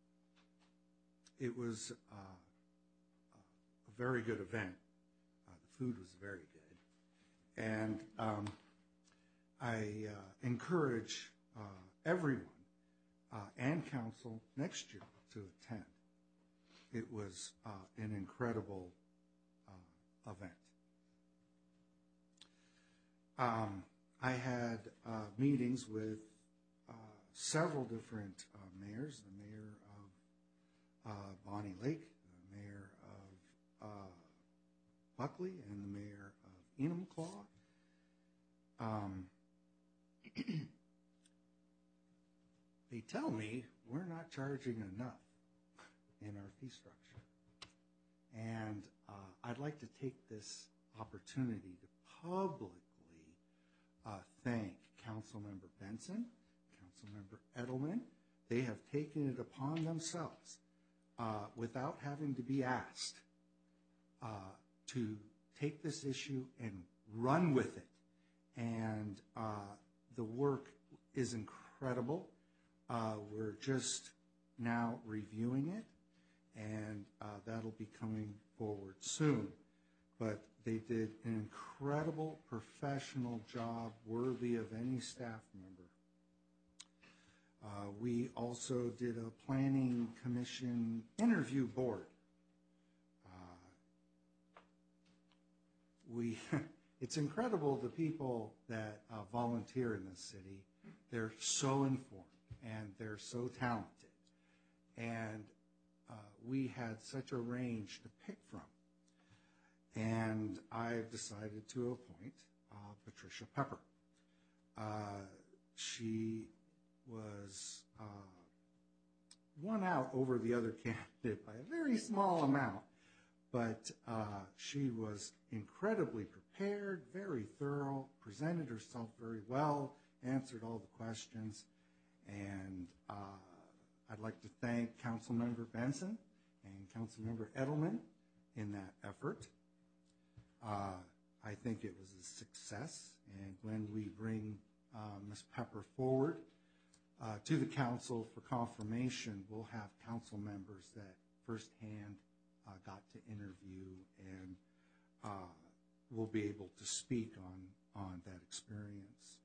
it was uh, a very good event. Uh, the food was very good. And um, I uh, encourage uh, everyone uh, and council next year to attend. It was uh, an incredible uh, event. Um, I had uh, meetings with uh, several different uh, mayors, the mayor of uh, Bonnie Lake, the mayor of uh, Buckley, and the mayor of Enumclaw. Um, they tell me we're not charging enough in our fee structure. And uh, I'd like to take this opportunity to publicly uh, thank Councilmember Benson, Councilmember Edelman. They have taken it upon themselves uh, without having to be asked uh, to take this issue and run with it. And uh, the work is incredible. Uh, we're just now reviewing it, and uh, that'll be coming forward soon. But they did an incredible professional job worthy of any staff member. Uh, we also did a planning commission interview board. We, it's incredible the people that uh, volunteer in this city. They're so informed and they're so talented. And uh, we had such a range to pick from. And I've decided to appoint uh, Patricia Pepper. Uh, she was uh, won out over the other candidate by a very small amount. But uh, she was incredibly prepared, very thorough, presented herself very well, answered all the questions. And uh, I'd like to thank Councilmember Benson and Councilmember Edelman in that effort. Uh, I think it was a success. And when we bring uh, Miz Pepper forward uh, to the council for confirmation, we'll have council members that firsthand Uh, got to interview and uh, will be able to speak on, on that experience.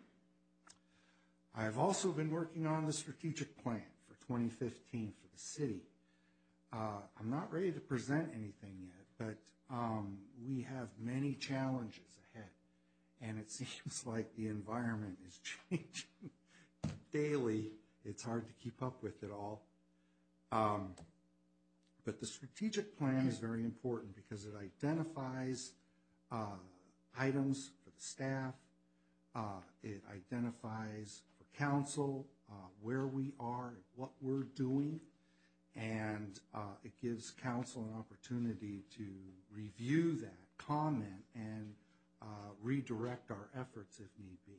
I've also been working on the strategic plan for twenty fifteen for the city. Uh, I'm not ready to present anything yet, but um, we have many challenges ahead, and it seems like the environment is changing daily. It's hard to keep up with it all. Um, But the strategic plan is very important because it identifies uh, items for the staff. Uh, it identifies for council uh, where we are, what we're doing, and uh, it gives council an opportunity to review that, comment, and uh, redirect our efforts if need be.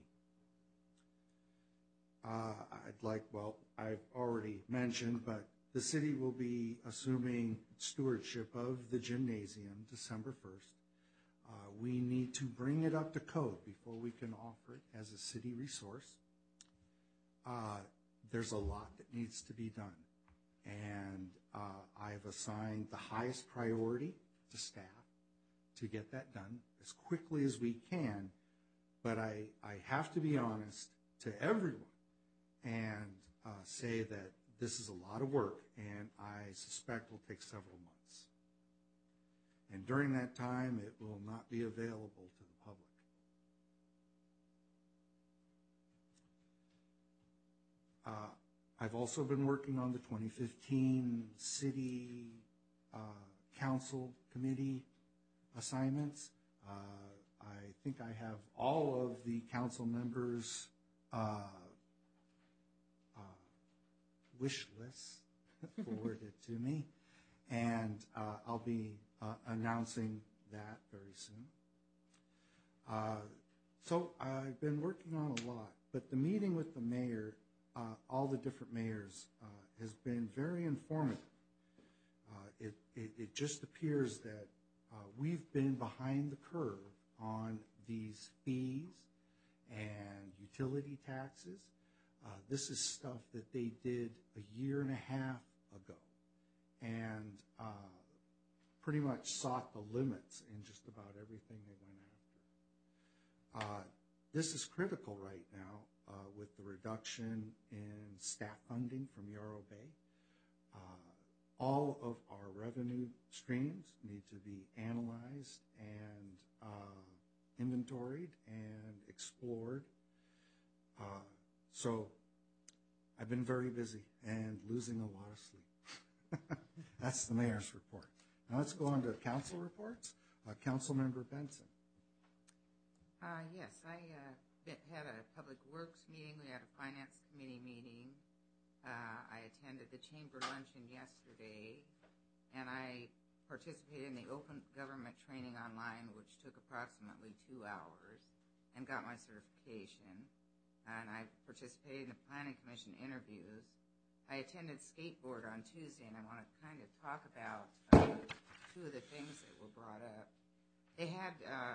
Uh, I'd like, well, I've already mentioned, but the city will be assuming stewardship of the gymnasium December first. Uh, we need to bring it up to code before we can offer it as a city resource. Uh, there's a lot that needs to be done. And uh, I've assigned the highest priority to staff to get that done as quickly as we can. But I, I have to be honest to everyone and uh, say that this is a lot of work, and I suspect will take several months. And during that time, it will not be available to the public. I've also been working on the twenty fifteen City uh, Council Committee assignments. Uh, I think I have all of the council members' uh, uh, wish lists forwarded to me, and uh, I'll be uh, announcing that very soon. Uh, so I've been working on a lot, but the meeting with the mayor, uh, all the different mayors, uh, has been very informative. Uh, it, it, it just appears that uh, we've been behind the curve on these fees and utility taxes. Uh, this is stuff that they did a year and a half ago, and uh, pretty much sought the limits in just about everything they went after. Uh, this is critical right now uh, with the reduction in staff funding from Yarrow Bay. Uh, all of our revenue streams need to be analyzed and uh, inventoried and explored. Uh, so I've been very busy and losing a lot of sleep. That's the mayor's report. Now let's go on to council reports. Uh, Councilmember Benson. Uh, yes, I uh, been, had a public works meeting. We had a finance committee meeting. Uh, I attended the chamber luncheon yesterday, and I participated in the open government training online, which took approximately two hours, and got my certification. And I participated in the planning commission interviews. I attended skateboard on Tuesday, and I want to kind of talk about uh, two of the things that were brought up. They had uh,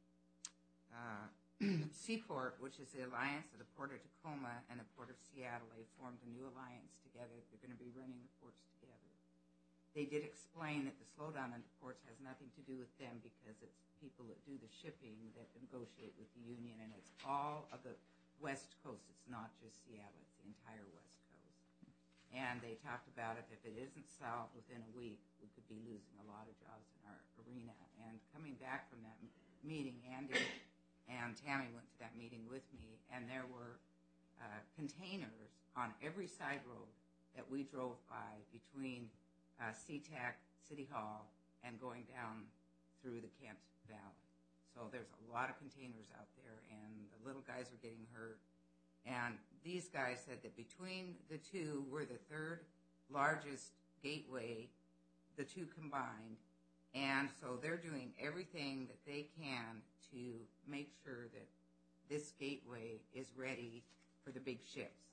uh, Seaport, which is the alliance of the Port of Tacoma and the Port of Seattle. They formed a new alliance together. They're going to be running the ports together. They did explain that the slowdown in the ports has nothing to do with them because it's people that do the shipping that negotiate with the union, and it's all of the West Coast. It's not just Seattle. It's the entire West Coast. And they talked about it. If it isn't solved within a week, we could be losing a lot of jobs in our arena. And coming back from that meeting, Andy and Tammy went to that meeting with me, and there were uh, containers on every side road that we drove by between uh, SeaTac, City Hall, and going down through the Kent Valley. So there's a lot of containers out there, and the little guys are getting hurt. And these guys said that between the two, we're the third largest gateway, the two combined. And so they're doing everything that they can to make sure that this gateway is ready for the big ships.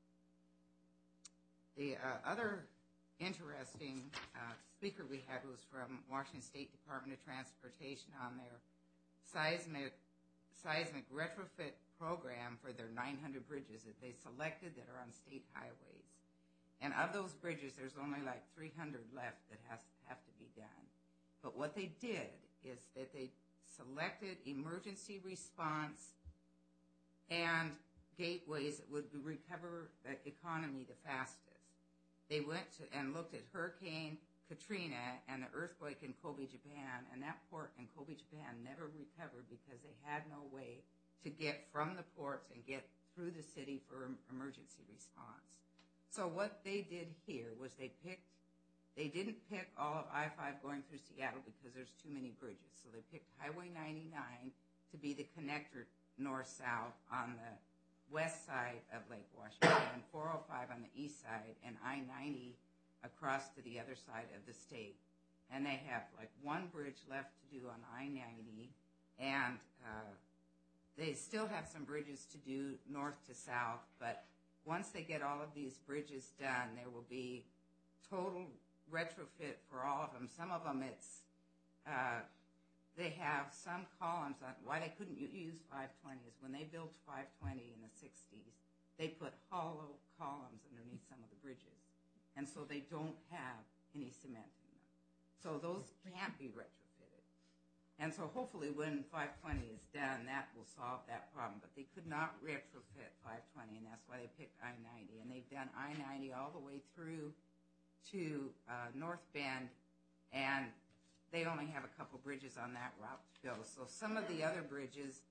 The uh, other interesting uh, speaker we had was from Washington State Department of Transportation on their seismic seismic retrofit program for their nine hundred bridges that they selected that are on state highways. And of those bridges, there's only like three hundred left that has have to be done. But what they did is that they selected emergency response and gateways that would recover the economy the fastest. They went to, and looked at Hurricane Katrina and the earthquake in Kobe, Japan, and that port in Kobe, Japan never recovered because they had no way to get from the ports and get through the city for emergency response. So what they did here was they picked, they didn't pick all of I five going through Seattle because there's too many bridges. So they picked Highway ninety-nine to be the connector north-south on the west side of Lake Washington, and four oh five on the east side, and I ninety across to the other side of the state. And they have like one bridge left to do on I ninety, and uh, they still have some bridges to do north to south, but once they get all of these bridges done, there will be total retrofit for all of them. Some of them, it's uh, they have some columns on. Why they couldn't use five twenty is when they built five twenty in the sixties, they put hollow columns underneath some of the bridges, and so they don't have any cement in them. So those can't be retrofitted. And so hopefully when five twenty is done, that will solve that problem. But they could not retrofit five twenty, and that's why they picked I ninety. And they've done I ninety all the way through to uh, North Bend, and they only have a couple bridges on that route to go. So some of the other bridges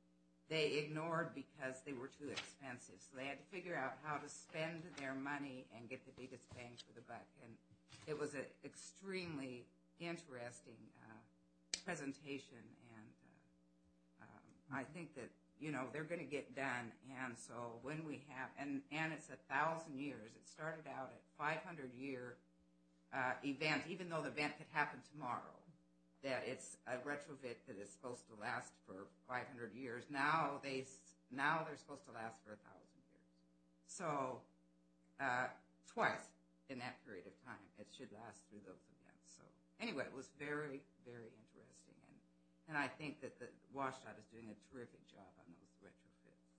they ignored because they were too expensive. So they had to figure out how to spend their money and get the biggest bang for the buck. And it was an extremely interesting uh, presentation, and uh, um, I think that, you know, they're going to get done. And so when we have, and, and it's a thousand years. It started out at five hundred year uh, event, even though the event could happen tomorrow, that it's a retrofit that is supposed to last for five hundred years. Now, they, now they're supposed to last for a thousand years. So uh, twice in that period of time, it should last through those events. So anyway, it was very, very interesting. And, and I think that the WashDOT is doing a terrific job on those retrofits.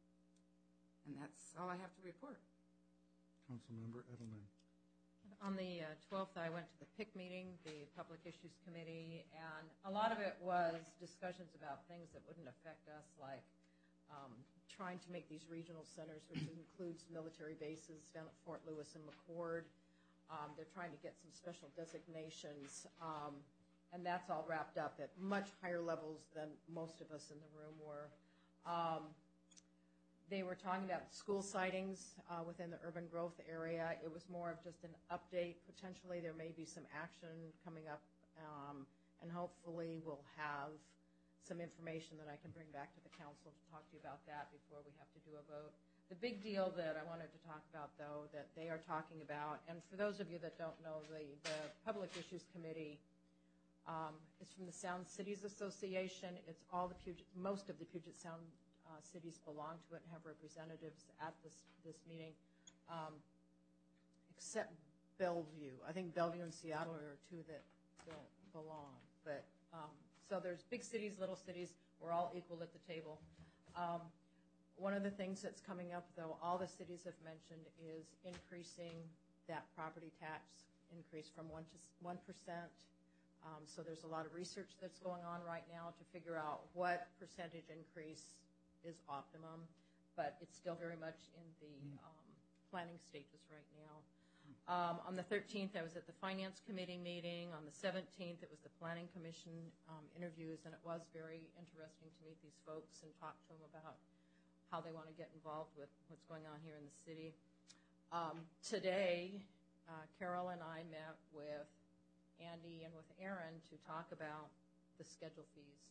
And that's all I have to report. Councilmember Edelman. On the uh, twelfth, I went to the P I C meeting, the Public Issues Committee, and a lot of it was discussions about things that wouldn't affect us, like um, trying to make these regional centers, which includes military bases down at Fort Lewis and McChord. Um, they're trying to get some special designations, um, and that's all wrapped up at much higher levels than most of us in the room were. Um, They were talking about school sightings uh, within the urban growth area. It was more of just an update. Potentially there may be some action coming up, um, and hopefully we'll have some information that I can bring back to the council to talk to you about that before we have to do a vote. The big deal that I wanted to talk about, though, that they are talking about, and for those of you that don't know, the, the Public Issues Committee um, is from the Sound Cities Association. It's all the Puget, most of the Puget Sound Uh, cities belong to it and have representatives at this this meeting, um, except Bellevue. I think Bellevue and Seattle are two that don't belong. But um, so there's big cities, little cities. We're all equal at the table. Um, one of the things that's coming up, though, all the cities have mentioned is increasing that property tax increase from one to one percent. Um, so there's a lot of research that's going on right now to figure out what percentage increase is optimum, but it's still very much in the um, planning stages right now. Um, on the thirteenth, I was at the Finance Committee meeting. On the seventeenth, it was the Planning Commission um, interviews, and it was very interesting to meet these folks and talk to them about how they want to get involved with what's going on here in the city. Um, today, uh, Carol and I met with Andy and with Aaron to talk about the schedule fees,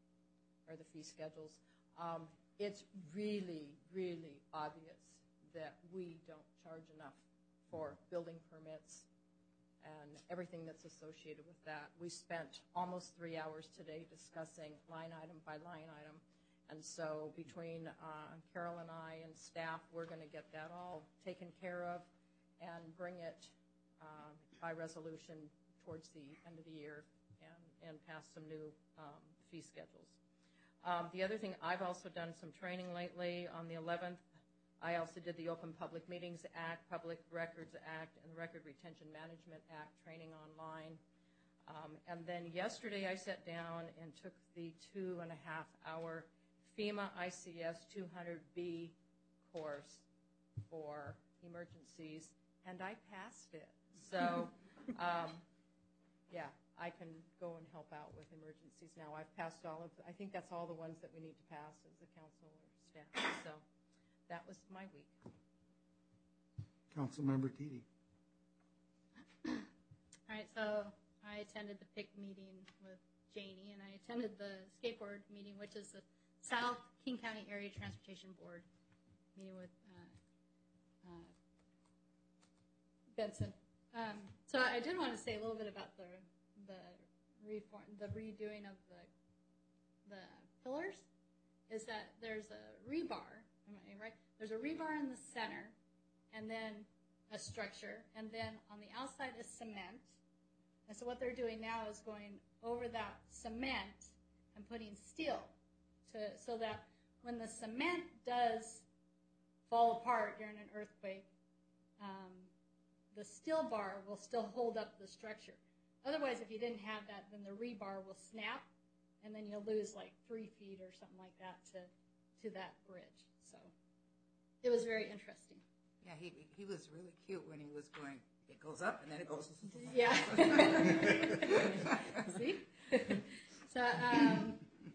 or the fee schedules. Um, it's really, really obvious that we don't charge enough for building permits and everything that's associated with that. We spent almost three hours today discussing line item by line item. And so between uh, Carol and I and staff, we're going to get that all taken care of and bring it uh, by resolution towards the end of the year and, and pass some new um, fee schedules. Um, the other thing, I've also done some training lately. On the eleventh, I also did the Open Public Meetings Act, Public Records Act, and the Record Retention Management Act training online. Um, and then yesterday I sat down and took the two and a half hour FEMA I C S two hundred B course for emergencies, and I passed it. So, um, yeah. I can go and help out with emergencies now. I've passed all of, I think that's all the ones that we need to pass as a council or staff. So that was my week. Councilmember Dede. All right, so I attended the P I C meeting with Janie, and I attended the skateboard meeting, which is the South King County Area Transportation Board meeting with uh, uh, Benson. Um, so I did want to say a little bit about the the reform, the redoing of the the pillars. Is that there's a rebar, am I right? There's a rebar in the center, and then a structure, and then on the outside is cement. And so what they're doing now is going over that cement and putting steel, to so that when the cement does fall apart during an earthquake, um, the steel bar will still hold up the structure. Otherwise, if you didn't have that, then the rebar will snap, and then you'll lose like three feet or something like that to to that bridge. So it was very interesting. Yeah, he he was really cute when he was going. It goes up and then it goes. Yeah. See. So um,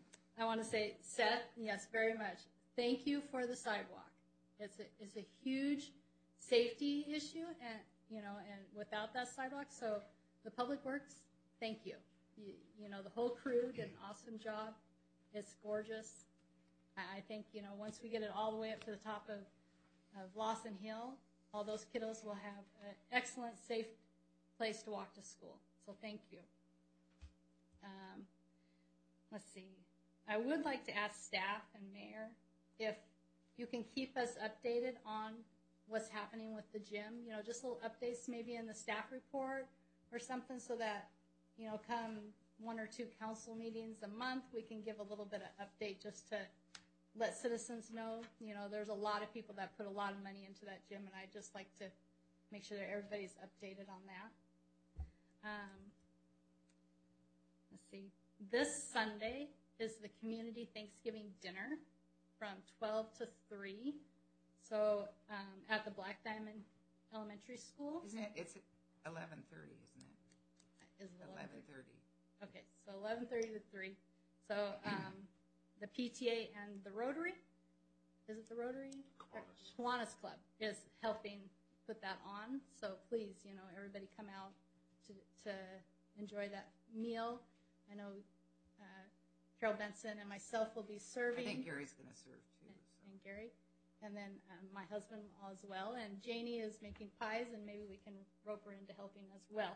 I want to say, Seth, yes, very much. Thank you for the sidewalk. It's a, it's a huge safety issue, and you know, and without that sidewalk, so the Public Works, thank you. You, you know, the whole crew did an awesome job. It's gorgeous. I, I think, you know, once we get it all the way up to the top of, of Lawson Hill, all those kiddos will have an excellent, safe place to walk to school. So thank you. Um, let's see. I would like to ask staff and mayor if you can keep us updated on what's happening with the gym. You know, just little updates maybe in the staff report or something, so that, you know, come one or two council meetings a month, we can give a little bit of update just to let citizens know. You know, there's a lot of people that put a lot of money into that gym, and I'd just like to make sure that everybody's updated on that. Um, let's see. This Sunday is the community Thanksgiving dinner from twelve to three. So um, at the Black Diamond Elementary School. Isn't it? It's eleven thirty, isn't it? Is it eleven thirty? Okay, so eleven thirty to three. So um, the P T A and the Rotary, is it the Rotary? Kiwanis. Kiwanis Club is helping put that on. So please, you know, everybody come out to to enjoy that meal. I know uh, Carol Benson and myself will be serving. I think Gary's going to serve too. And, so. and Gary. And then um, my husband as well. And Janie is making pies, and maybe we can rope her into helping as well.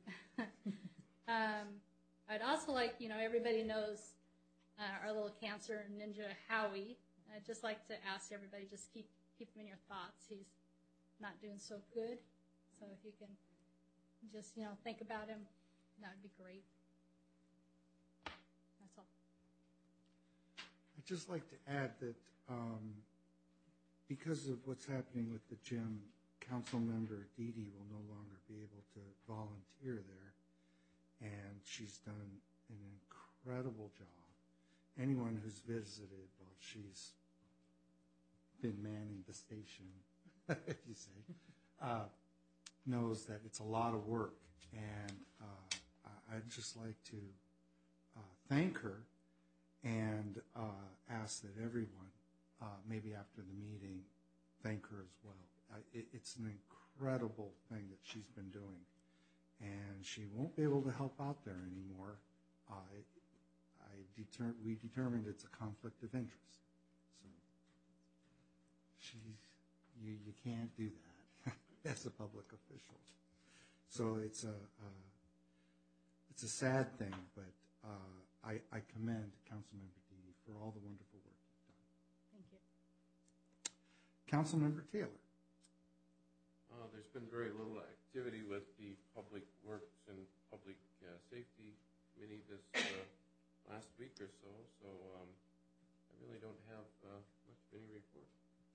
um, I'd also like, you know, everybody knows uh, our little cancer ninja Howie. I'd just like to ask everybody, just keep keep him in your thoughts. He's not doing so good. So if you can just, you know, think about him, that would be great. That's all. I'd just like to add that um, because of what's happening with the gym, council member Dee Dee will no longer be able to volunteer there, and she's done an incredible job. Anyone who's visited while she's been manning the station, if you say, uh, knows that it's a lot of work, and uh, I'd just like to uh, thank her and uh, ask that everyone, uh, maybe after the meeting, thank her as well. I, it, it's an incredible thing that she's been doing, and she won't be able to help out there anymore. Uh, I deter- we determined it's a conflict of interest, so she's you you can't do that as a public official. So it's a uh, it's a sad thing, but uh, I, I commend Councilmember Dee Dee for all the wonderful work you've done. Thank you. Councilmember Taylor. Uh, there's been very little activity with the Public Works and Public uh, Safety Committee this uh, last week or so, so um, I really don't have uh, much of any report.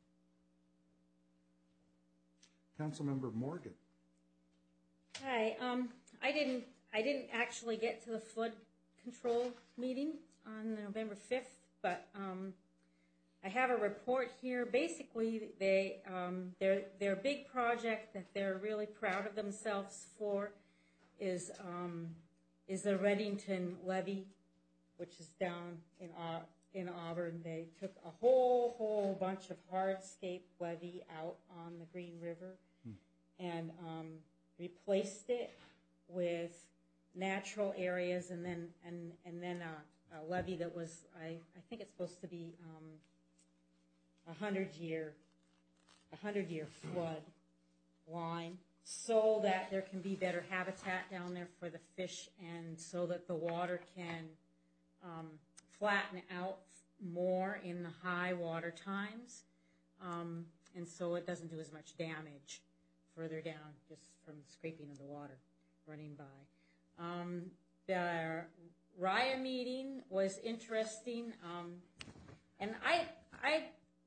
Councilmember Morgan. Hi. Um, I didn't. I didn't actually get to the flood control meeting on November fifth, but um, I have a report here. Basically, they um, their their big project that they're really proud of themselves for is um, is the Reddington levee, which is down in uh, in Auburn. They took a whole whole bunch of hardscape levee out on the Green River hmm. and um, replaced it with natural areas, and then and and then a, a levee that was I, I think it's supposed to be um, a hundred year a hundred year flood line, so that there can be better habitat down there for the fish, and so that the water can um, flatten out more in the high water times, um, and so it doesn't do as much damage further down just from the scraping of the water running by. Um, the R I A meeting was interesting, um, and I I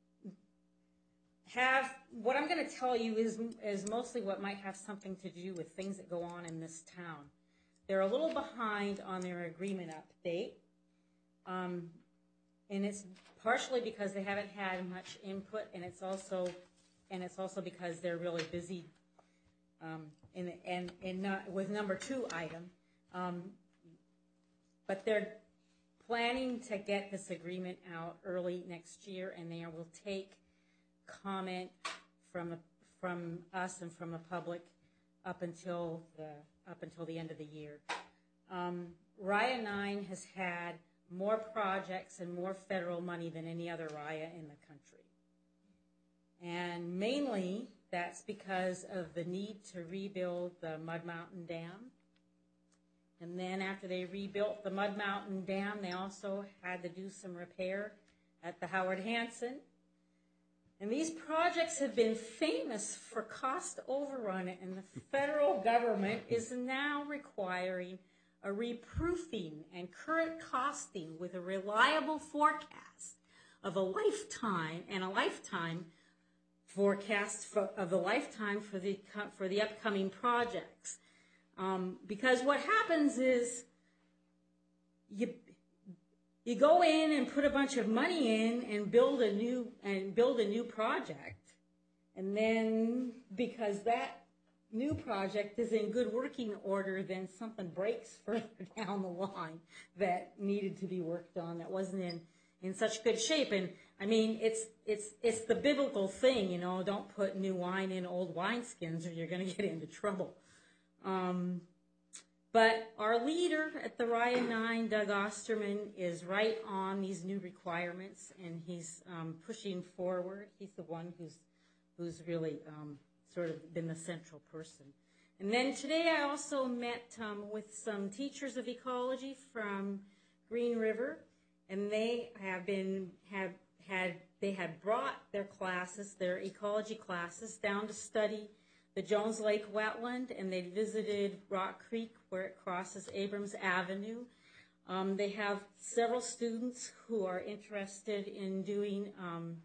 have what I'm going to tell you is is mostly what might have something to do with things that go on in this town. They're a little behind on their agreement update, um, and it's partially because they haven't had much input, and it's also and it's also because they're really busy. Um, and and and not, with number two item. Um, but they're planning to get this agreement out early next year, and they will take comment from from us and from the public up until the up until the end of the year. Um, RIA nine has had more projects and more federal money than any other RIA in the country. And mainly that's because of the need to rebuild the Mud Mountain Dam. And then after they rebuilt the Mud Mountain Dam, they also had to do some repair at the Howard Hanson. And these projects have been famous for cost overrun, and the federal government is now requiring a reproofing and current costing with a reliable forecast of a lifetime and a lifetime forecast for, of a lifetime for the for the upcoming projects. Um, because what happens is you you go in and put a bunch of money in and build a new and build a new project, and then because that new project is in good working order, then something breaks further down the line that needed to be worked on that wasn't in, in such good shape. And I mean, it's it's it's the biblical thing, you know, don't put new wine in old wineskins or you're going to get into trouble. Um, but our leader at the RIA nine, Doug Osterman, is right on these new requirements, and he's um, pushing forward. He's the one who's who's really um, sort of been the central person. And then today I also met um, with some teachers of ecology from Green River, and they have been have had they had brought their classes, their ecology classes, down to study the Jones Lake wetland, and they visited Rock Creek where it crosses Abrams Avenue. Um, they have several students who are interested in doing um,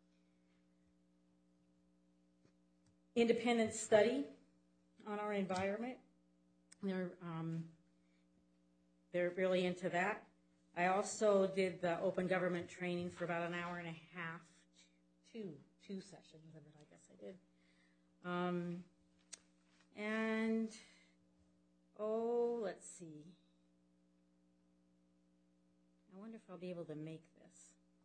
independent study on our environment. They're um, they're really into that. I also did the open government training for about an hour and a half, two two sessions of it, I guess I did. Um, and oh, let's see. I wonder if I'll be able to make this.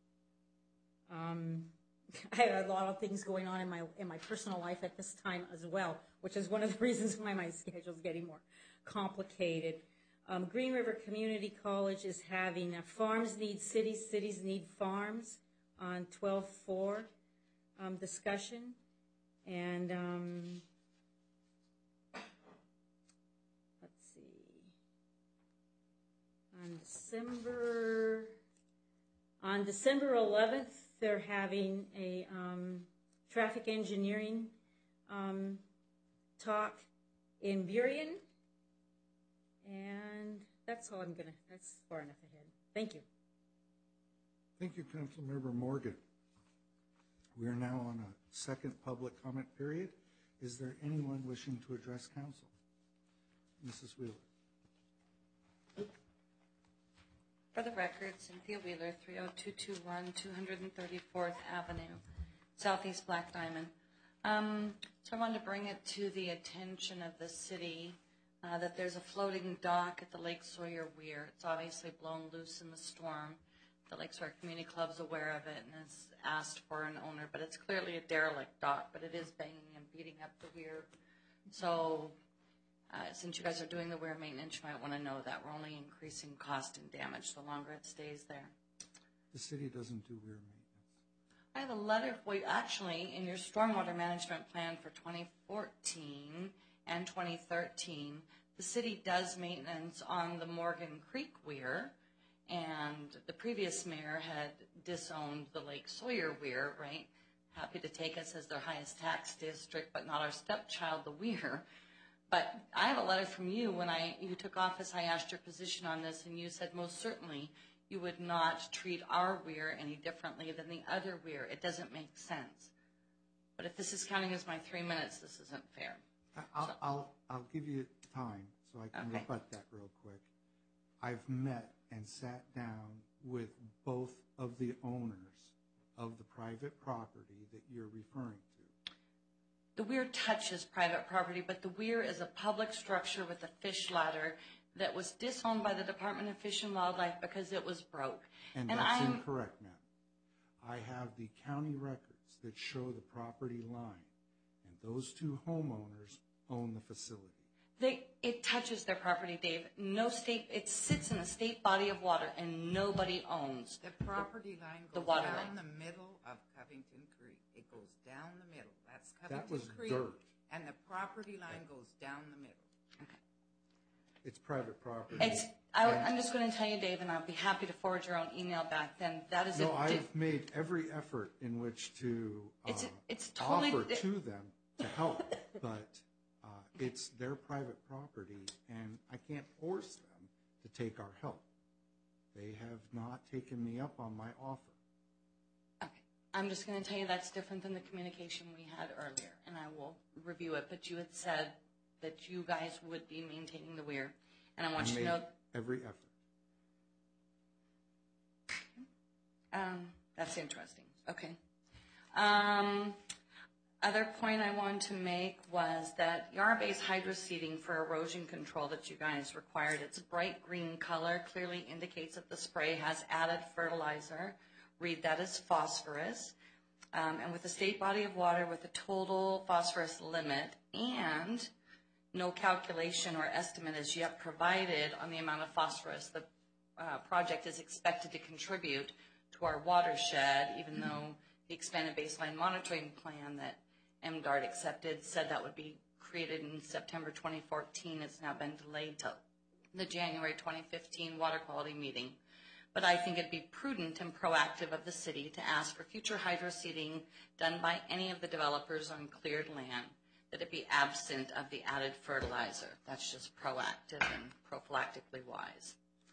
Um, I have a lot of things going on in my in my personal life at this time as well, which is one of the reasons why my schedule is getting more complicated. Um, Green River Community College is having a Farms Need Cities, Cities Need Farms on twelve four um, discussion. And um, let's see, on December, on December eleventh, they're having a um, traffic engineering um, talk in Burien. And that's all I'm going to, that's far enough ahead. Thank you. Thank you, Councilmember Morgan. We are now on a second public comment period. Is there anyone wishing to address council? Missus Wheeler. For the record, Cynthia Wheeler, three oh two two one, two hundred thirty-fourth Avenue, Southeast Black Diamond. Um, so I wanted to bring it to the attention of the city uh, that there's a floating dock at the Lake Sawyer Weir. It's obviously blown loose in the storm. The Lake Sawyer Community Club's aware of it and has asked for an owner, but it's clearly a derelict dock, but it is banging and beating up the weir. So uh, since you guys are doing the weir maintenance, you might want to know that we're only increasing cost and damage the longer it stays there. The city doesn't do weir maintenance. I have a letter for you, actually, in your stormwater management plan for twenty fourteen and twenty thirteen. The city does maintenance on the Morgan Creek Weir, and the previous mayor had disowned the Lake Sawyer Weir, right? Happy to take us as their highest tax district, but not our stepchild, the Weir. But I have a letter from you when I you took office. I asked your position on this, and you said most certainly you would not treat our weir any differently than the other weir. It doesn't make sense. But if this is counting as my three minutes, this isn't fair. I'll, So- I'll, I'll give you time so I can Okay. rebut that real quick. I've met and sat down with both of the owners of the private property that you're referring to. The weir touches private property, but the weir is a public structure with a fish ladder that was disowned by the Department of Fish and Wildlife because it was broke. And, And that's I'm- incorrect, ma'am. I have the county records that show the property line, and those two homeowners own the facility. They, it touches their property, Dave. No state, it sits in a state body of water, and nobody owns The property line the goes waterway. down the middle of Covington Creek. It goes down the middle. That's That Covington was Creek. dirt. And the property line goes down the middle. It's private property. It's, I, And- I'm just going to tell you, Dave, and I'll be happy to forward your own email back then. That is No, a. I've made every effort in which to uh, It's- it's totally- offer to them to help, but uh, it's their private property, and I can't force them to take our help. They have not taken me up on my offer. I'm just going to tell you that's different than the communication we had earlier, and I will review it. But you had said that you guys would be maintaining the weir, and I want I you to made know. every effort. Um, that's interesting. Okay. Um, other point I wanted to make was that Yarra Bay's hydro seeding for erosion control that you guys required, it's a bright green color, clearly indicates that the spray has added fertilizer. Read that as phosphorus. Um, and with the state body of water with a total phosphorus limit and no calculation or estimate is yet provided on the amount of phosphorus the uh, project is expected to contribute to our watershed, even though the expanded baseline monitoring plan that M D A R T accepted said that would be created in September twenty fourteen. It's now been delayed till the January twenty fifteen water quality meeting. But I think it'd be prudent and proactive of the city to ask for future hydro seeding done by any of the developers on cleared land, that it be absent of the added fertilizer. That's just proactive and prophylactically wise.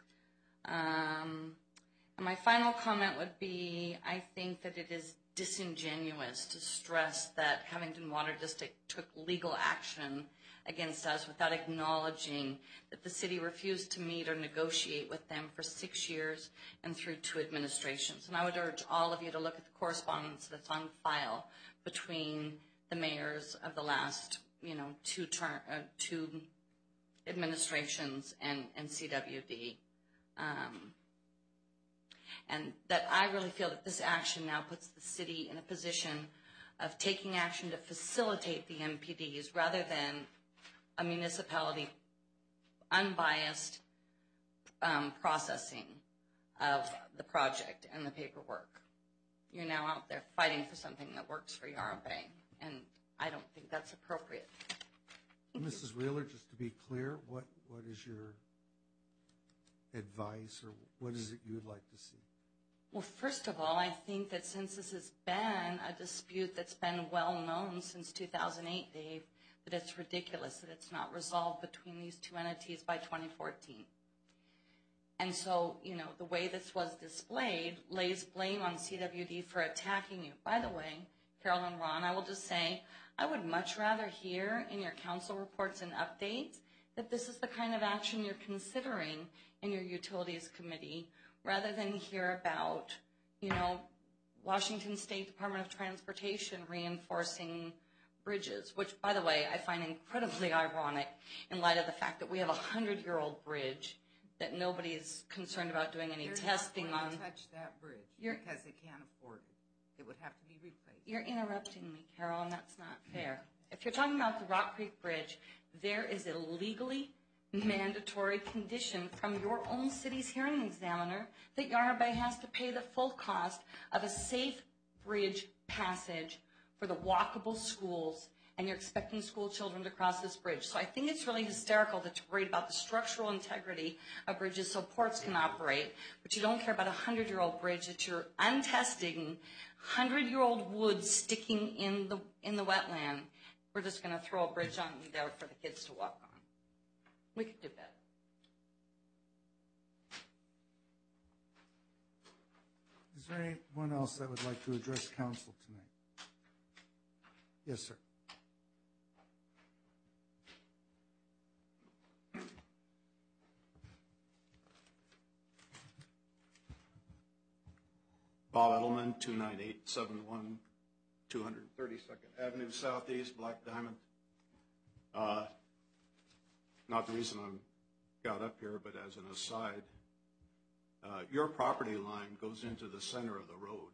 Um, and my final comment would be, I think that it is disingenuous to stress that Covington Water District took legal action against us without acknowledging that the city refused to meet or negotiate with them for six years and through two administrations. And I would urge all of you to look at the correspondence that's on file between the mayors of the last, you know, two term, uh, two administrations and, and C W D. Um, and that I really feel that this action now puts the city in a position of taking action to facilitate the M P Ds rather than a municipality unbiased um, processing of the project and the paperwork. You're now out there fighting for something that works for Yarra Bay, and I don't think that's appropriate. Missus Wheeler, just to be clear, what, what is your advice, or what is it you would like to see? Well, first of all, I think that since this has been a dispute that's been well known since two thousand eight, Dave, that it's ridiculous that it's not resolved between these two entities by twenty fourteen. And so, you know, the way this was displayed lays blame on C W D for attacking you. By the way, Carol and Ron, I will just say, I would much rather hear in your council reports and updates that this is the kind of action you're considering in your utilities committee, rather than hear about, you know, Washington State Department of Transportation reinforcing bridges, which, by the way, I find incredibly ironic in light of the fact that we have a hundred-year-old bridge that nobody's concerned about doing any They're testing not on. going to touch that bridge You're- because they can't afford it. It would have to be replaced. You're interrupting me, Carol, and that's not fair. If you're talking about the Rock Creek Bridge, there is a legally mandatory condition from your own city's hearing examiner that Yarra Bay has to pay the full cost of a safe bridge passage for the walkable schools, and you're expecting school children to cross this bridge. So I think it's really hysterical that you're worried about the structural integrity of bridges so ports can operate, but you don't care about a hundred-year-old bridge that you're untesting, hundred-year-old wood sticking in the in the wetland. We're just going to throw a bridge on there for the kids to walk on. We could do better. Is there anyone else that would like to address council tonight? Yes, sir. Bob Edelman, two nine eight seven one, two hundred thirty-second Avenue Southeast, Black Diamond. Uh, not the reason I'm out up here, but as an aside, uh, your property line goes into the center of the road.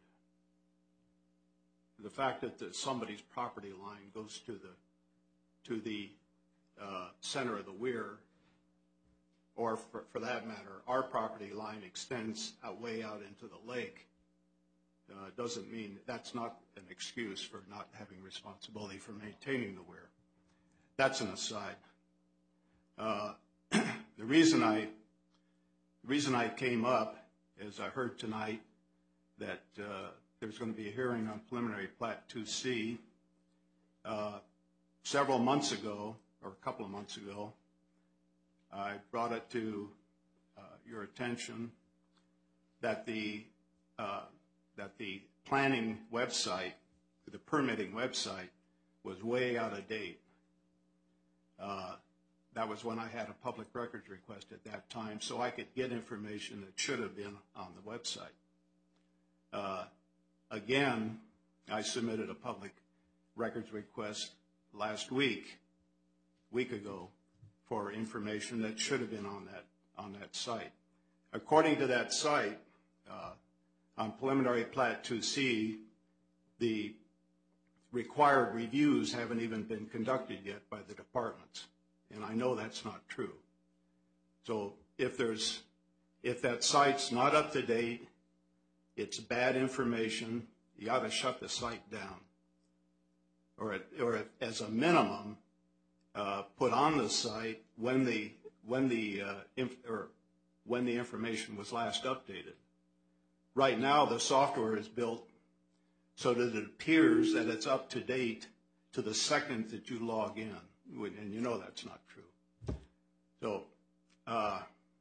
The fact that the, somebody's property line goes to the to the uh, center of the weir, or for, for that matter, our property line extends out way out into the lake, uh, doesn't mean that's not an excuse for not having responsibility for maintaining the weir. That's an aside. Uh, the reason I the reason I came up is I heard tonight that uh, there's going to be a hearing on preliminary plat two C. Uh, several months ago, or a couple of months ago, I brought it to uh, your attention that the uh, that the planning website, the permitting website, was way out of date. Uh, that was when I had a public records request at that time, so I could get information that should have been on the website. Uh, again, I submitted a public records request last week, week ago, for information that should have been on that on that site. According to that site, uh, on preliminary plat two C, the required reviews haven't even been conducted yet by the departments, and I know that's not true. So if there's if that site's not up to date, it's bad information, you ought to shut the site down, or or as a minimum, uh, put on the site when the when the uh, inf or when the information was last updated. Right now, the software is built so that it appears that it's up to date to the second that you log in, and you know that's not true. So, uh,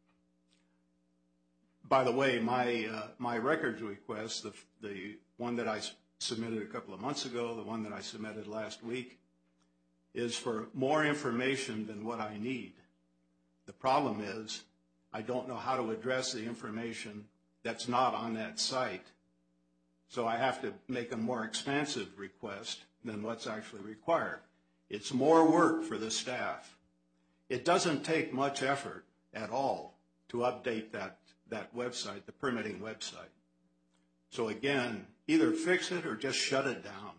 by the way, my uh, my records request, the the one that I submitted a couple of months ago, the one that I submitted last week, is for more information than what I need. The problem is I don't know how to address the information that's not on that site. So I have to make a more expansive request than what's actually required. It's more work for the staff. It doesn't take much effort at all to update that, that website, the permitting website. So again, either fix it or just shut it down.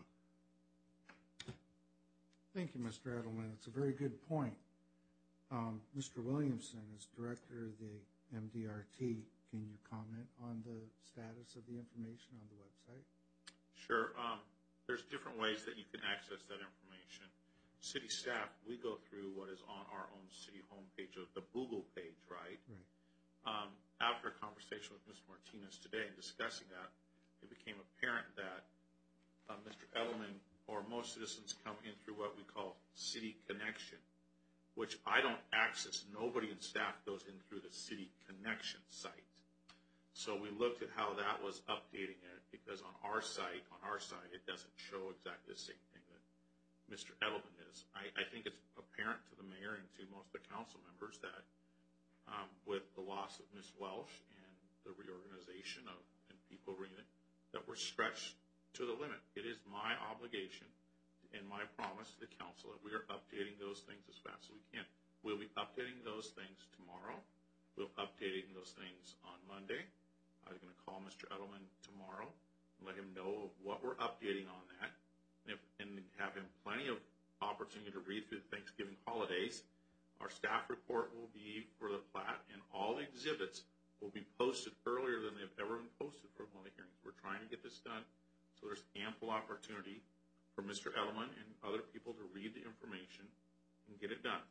Thank you, Mister Edelman. It's a very good point. Um, Mister Williamson, as director of the M D R T, can you comment on the status of the information on the website? Sure. Um, there's different ways that you can access that information. City staff, we go through what is on our own city homepage, of the Google page, right? Right. Um, after a conversation with Miz Martinez today and discussing that, it became apparent that uh, Mister Edelman, or most citizens, come in through what we call City Connection, which I don't access. Nobody in staff goes in through the City Connection site. So we looked at how that was updating it, because on our site, on our site, it doesn't show exactly the same thing that Mister Edelman is. I, I think it's apparent to the mayor and to most of the council members that um, with the loss of Miz Welsh and the reorganization of and people reading it, that we're stretched to the limit. It is my obligation and my promise to the council that we are updating those things as fast as we can. We'll be updating those things tomorrow. We'll be updating those things on Monday. I was going to call Mister Edelman tomorrow and let him know of what we're updating on that, and, if, and have him plenty of opportunity to read through the Thanksgiving holidays. Our staff report will be for the plat, and all the exhibits will be posted earlier than they've ever been posted for one of the hearings. We're trying to get this done so there's ample opportunity for Mister Edelman and other people to read the information and get it done.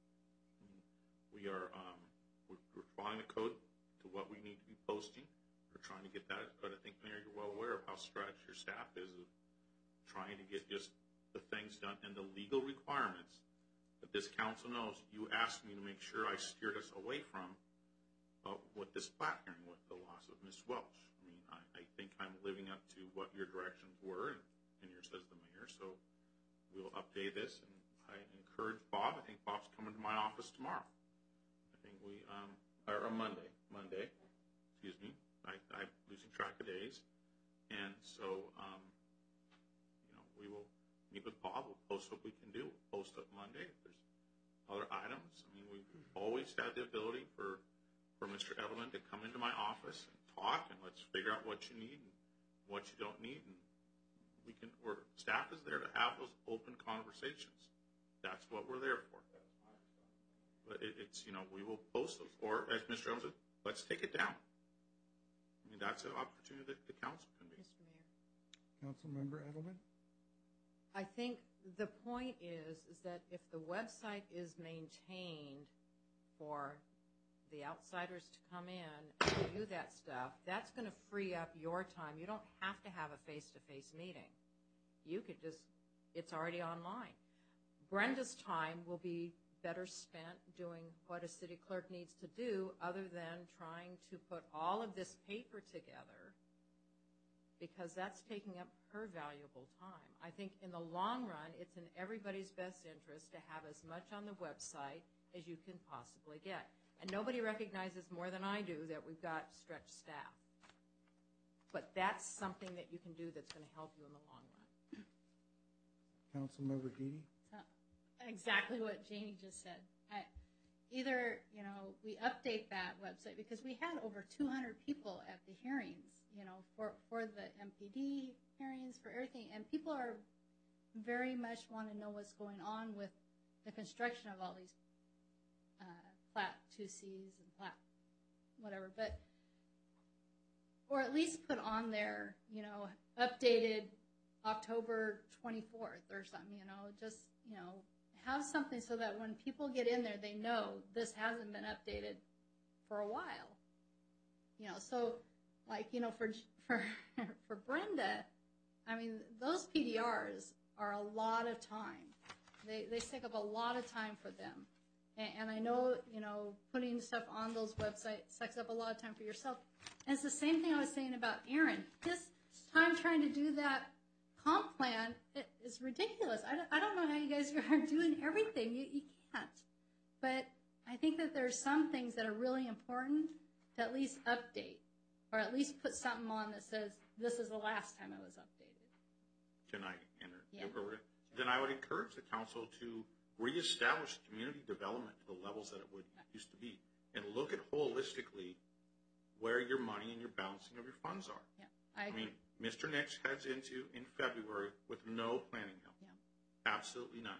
We are um, we're, we're following the code to what we need to be posting. We're trying to get that, but I think, Mayor, you're well aware of how stretched your staff is of trying to get just the things done and the legal requirements that this council knows. You asked me to make sure I steered us away from uh, what this plat hearing with the loss of Miz Welch. I mean, I, I think I'm living up to what your directions were, and, and yours as the mayor, so we'll update this, and I encourage Bob. I think Bob's coming to my office tomorrow. I think we, um, or on Monday, Monday, excuse me. I, I'm losing track of days, and so, um, you know, we will meet with Bob. We'll post what we can do. We'll post up Monday. If there's other items. I mean, we've always had the ability for, for Mister Edelman to come into my office and talk, and let's figure out what you need and what you don't need. And we can, or staff is there to have those open conversations. That's what we're there for. But it, it's, you know, we will post those. Or, as Mister Edelman said, let's take it down. I mean, that's an opportunity that the council can be. Mister Mayor. Councilmember Edelman? I think the point is, is that if the website is maintained for the outsiders to come in and do that stuff, that's going to free up your time. You don't have to have a face-to-face meeting. You could just, it's already online. Brenda's time will be better spent doing what a city clerk needs to do other than trying to put all of this paper together, because that's taking up her valuable time. I think in the long run, it's in everybody's best interest to have as much on the website as you can possibly get. And nobody recognizes more than I do that we've got stretched staff. But that's something that you can do that's going to help you in the long run. Councilmember Guidi? So, exactly what Janie just said. I, either, you know, we update that website, because we had over two hundred people at the hearings, you know, for, for the M P D hearings, for everything. And people are very much want to know what's going on with the construction of all these uh, Plat two C's and Plat whatever. But, or at least put on there, you know, updated October twenty-fourth or something, you know, just, you know, have something so that when people get in there, they know this hasn't been updated for a while. You know, so like, you know, for for for Brenda, I mean, those P D Rs are a lot of time. They they take up a lot of time for them. And, and I know, you know, putting stuff on those websites sucks up a lot of time for yourself. And it's the same thing I was saying about Aaron. His time trying to do that comp plan is ridiculous. I don't, I don't know how you guys are doing everything. You, you can't. But I think that there's some things that are really important to at least update, or at least put something on that says, this is the last time it was updated. Can I enter? Yeah. Then I would encourage the council to reestablish community development to the levels that it would used to be, and look at holistically where your money and your balancing of your funds are. Yeah, I, I mean, Mister Nix heads into in February with no planning help. Yeah. Absolutely none.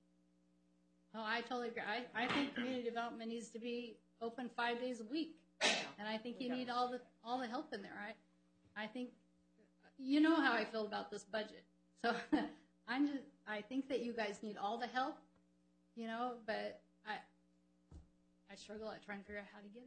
Oh, I totally agree. I, I think community development needs to be open five days a week, and I think you need all the all the help in there. I, I think, you know how I feel about this budget, so I'm just. I think that you guys need all the help, you know, but I, I struggle at trying to figure out how to get it.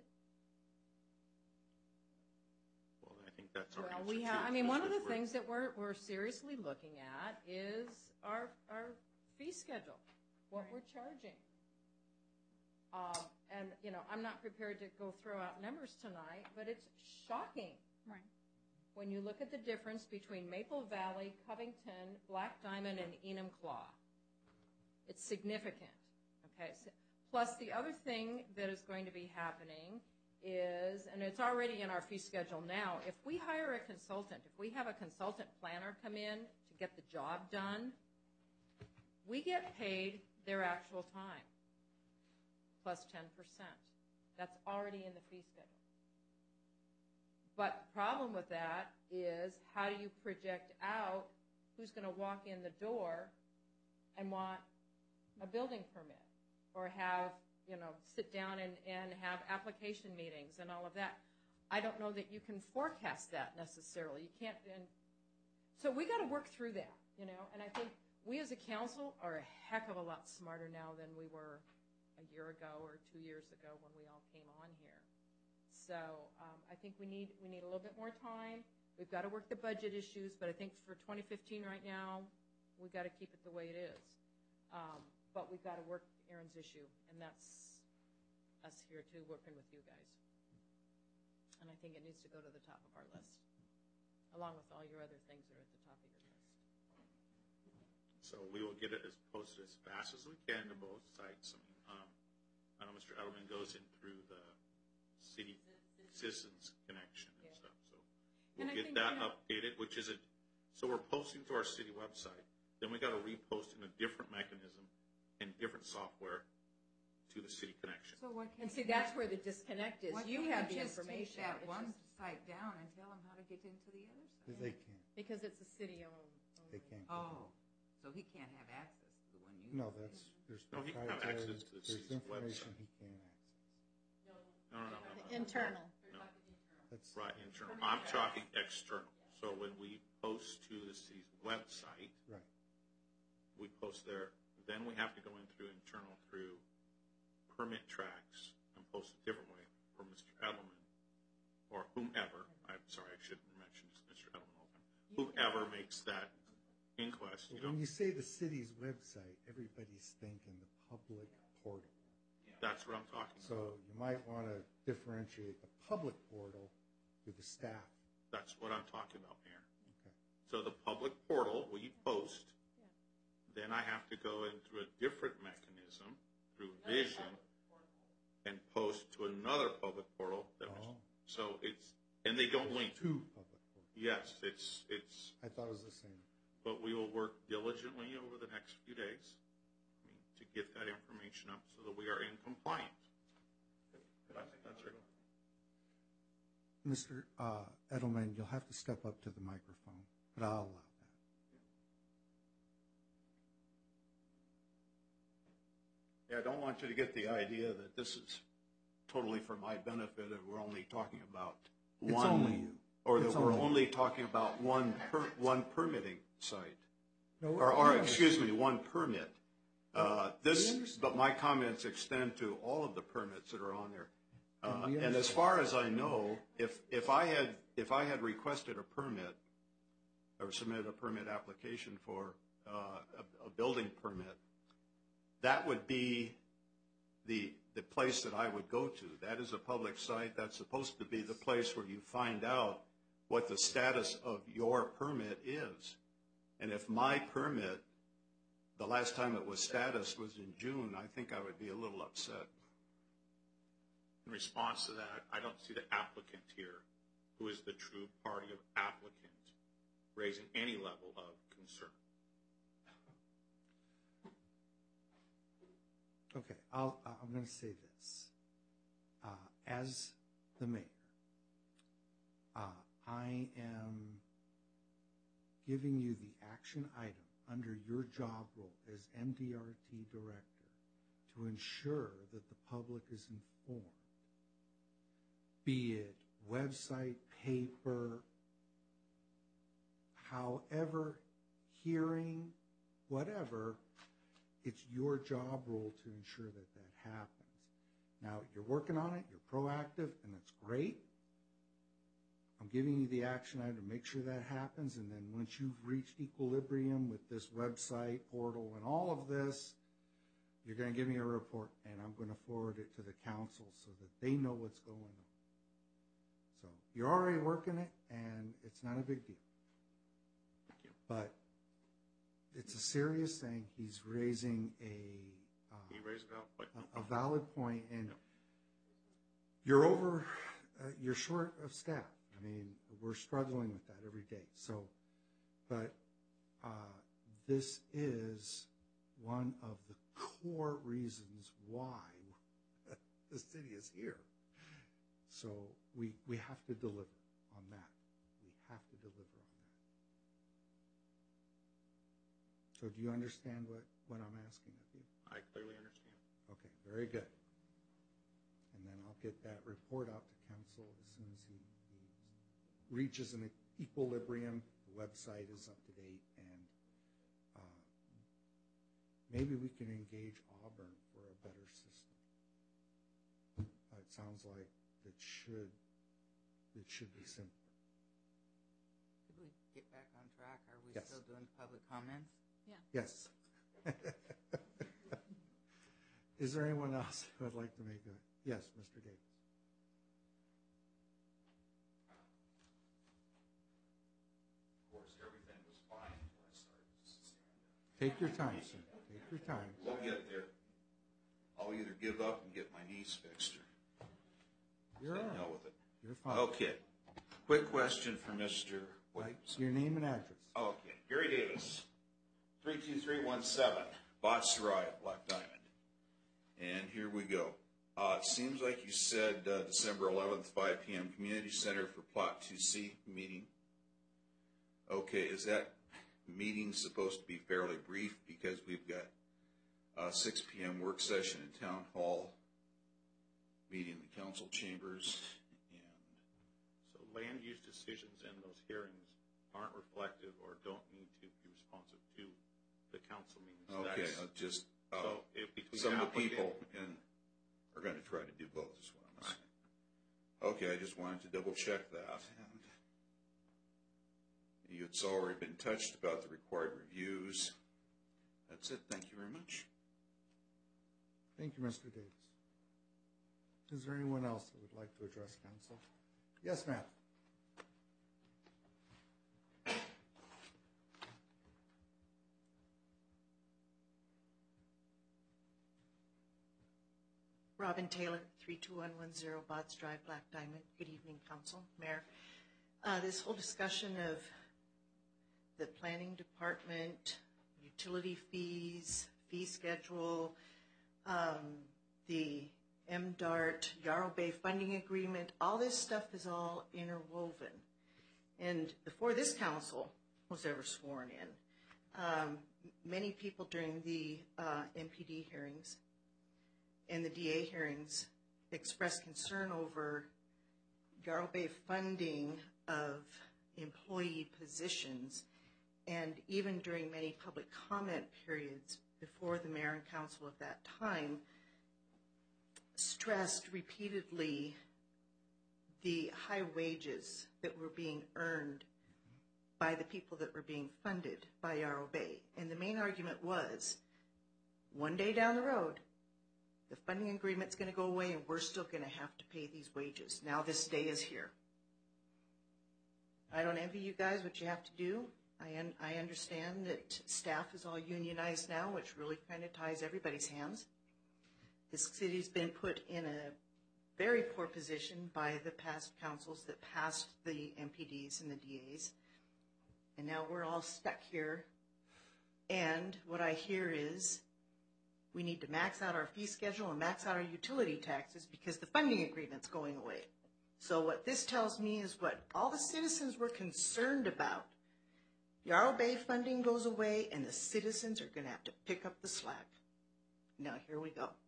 Well, I think that's our Well, answer we too, have. I mean, one of the we're- things that we're we're seriously looking at is our our fee schedule, what Right. we're charging. Um, and you know, I'm not prepared to go throw out numbers tonight, but it's shocking. Right. When you look at the difference between Maple Valley, Covington, Black Diamond, and Enumclaw. It's significant. Okay. So, plus, the other thing that is going to be happening is, and it's already in our fee schedule now, if we hire a consultant, if we have a consultant planner come in to get the job done, we get paid their actual time plus ten percent. That's already in the fee schedule. But the problem with that is, how do you project out who's going to walk in the door and want a building permit, or have, you know, sit down and, and have application meetings and all of that? I don't know that you can forecast that necessarily. You can't. And so we got to work through that, you know. And I think we as a council are a heck of a lot smarter now than we were a year ago or two years ago when we all came on here. So um, I think we need we need a little bit more time. We've got to work the budget issues, but I think for twenty fifteen right now, we've got to keep it the way it is. Um, but we've got to work Aaron's issue, and that's us here too, working with you guys. And I think it needs to go to the top of our list, along with all your other things that are at the top of your list. So we will get it as posted as fast as we can to both sites. I mean, um, I know Mister Edelman goes in through the city citizens connection and Yeah. stuff. So we'll And I get think, that you know, updated, which is a, so we're posting to our city website. Then we got to repost in a different mechanism and different software to the city connection. So why can't And see, you- that's where the disconnect is. why You can't have the just information. take that It's one just- site down and tell them how to get into the other site. They can't. Because it's a city-owned. They can't. Oh, so he can't have access to the one you. No, that's, there's No, he can have proprietary, access to the there's city's information website. he can't access. No, no, no, no, no. Internal. No. That's Right, internal. I'm talking external. So when we post to the city's website, right. we post there, then we have to go in through internal through permit tracks and post a different way for Mister Edelman or whomever. I'm sorry, I shouldn't mention Mister Edelman all the time. Whoever makes that inquest, you But when know, you say the city's website, everybody's thinking the public portal. that's what I'm talking about. So you might want to differentiate the public portal to the staff. That's what I'm talking about, Mayor. Okay. So the public portal, we post, then I have to go in through a different mechanism, through Vision, and post to another public portal. That was, Oh. so it's, and they don't link. Two public portals. Yes, it's, it's, I thought it was the same. but we will work diligently over the next few days I mean, to get that information up so that we are in compliance. That's right. Mister Uh, Edelman, you'll have to step up to the microphone, but I'll allow that. Yeah, I don't want you to get the idea that this is totally for my benefit and we're only talking about It's one. only you. Or It's that we're only you. only talking about one per, one permitting site. No, Or, we or understand. excuse me, one permit. Uh, We this, understand. but my comments extend to all of the permits that are on there. Uh, And we and as understand. far as I know, if, if I had, if I had requested a permit or submitted a permit application for, uh, a, a building permit, that would be the, the place that I would go to. That is a public site. That's supposed to be the place where you find out what the status of your permit is. And if my permit, the last time it was status was in June, I think I would be a little upset. In response to that, I don't see the applicant here, who is the true party of applicant, raising any level of concern. Okay, I'll, I'm going to say this. Uh, as the mayor, uh, I am giving you the action item under your job role as M D R T director to ensure that the public is informed, be it website, paper, however, hearing, whatever. It's your job role to ensure that that happens. Now, you're working on it, you're proactive, and that's great. I'm giving you the action item to make sure that happens, and then once you've reached equilibrium with this website, portal, and all of this, you're going to give me a report, and I'm going to forward it to the council so that they know what's going on. So you're already working it, and it's not a big deal. Thank you. But it's a serious thing. He's raising a uh, He raised it out, but a, a valid point, and you're over, uh, you're short of staff. I mean, we're struggling with that every day. So, but uh, this is one of the core reasons why the city is here. So we we have to deliver on that. We have to deliver on that. So do you understand what, what I'm asking of you? I clearly understand. Okay, very good. And then I'll get that report out to council as soon as he, he reaches an equilibrium. The website is up to date, and uh, maybe we can engage Auburn for a better system. Uh, it sounds like it should it should be simpler. Could we get back on track? Are we Yes. still doing public comments? Yeah. Yes. Is there anyone else who would like to make a yes, Mister Davis? Of course, everything was fine until I started to stand up. Take your time, sir. Take your time. We'll get there. I'll either give up and get my knees fixed or You're say all no right. with it. You're fine. Okay. Quick question for Mister Like Williams. your name and address. Okay. Gary Davis, three two three one seven, Botts Drive, Black Diamond. And here we go. Uh, it seems like you said uh, December eleventh, five p m, Community Center for Plot two C meeting. Okay, is that meeting supposed to be fairly brief because we've got uh, six p m work session in Town Hall, meeting in the council chambers, and so land use decisions in those hearings aren't reflective or don't need to be responsive to the council meetings. okay, That's, uh, just uh, so if between some of the applicant- people in, are going to try to do both, is what I'm saying. Okay, I just wanted to double check that. And it's already been touched about the required reviews. That's it. Thank you very much. Thank you, Mister Davis. Is there anyone else that would like to address council? Yes, ma'am. Robin Taylor, three two one one zero Botts Drive, Black Diamond. Good evening, Council, Mayor. Uh, this whole discussion of the planning department, utility fees, fee schedule, um, the M DART, Yarrow Bay funding agreement, all this stuff is all interwoven. And before this council was ever sworn in, um, many people during the uh, M P D hearings and the D A hearings expressed concern over Yarrow Bay funding of employee positions, and even during many public comment periods before the mayor and council at that time stressed repeatedly the high wages that were being earned by the people that were being funded by Yarrow Bay. And the main argument was, one day down the road, the funding agreement's going to go away and we're still going to have to pay these wages. Now this day is here. I don't envy you guys what you have to do. I, un I understand that staff is all unionized now, which really kind of ties everybody's hands. This city's been put in a very poor position by the past councils that passed the M P Ds and the D As. And now we're all stuck here. And what I hear is we need to max out our fee schedule and max out our utility taxes because the funding agreement's going away. So what this tells me is what all the citizens were concerned about. Yarrow Bay funding goes away and the citizens are going to have to pick up the slack. Now here we go.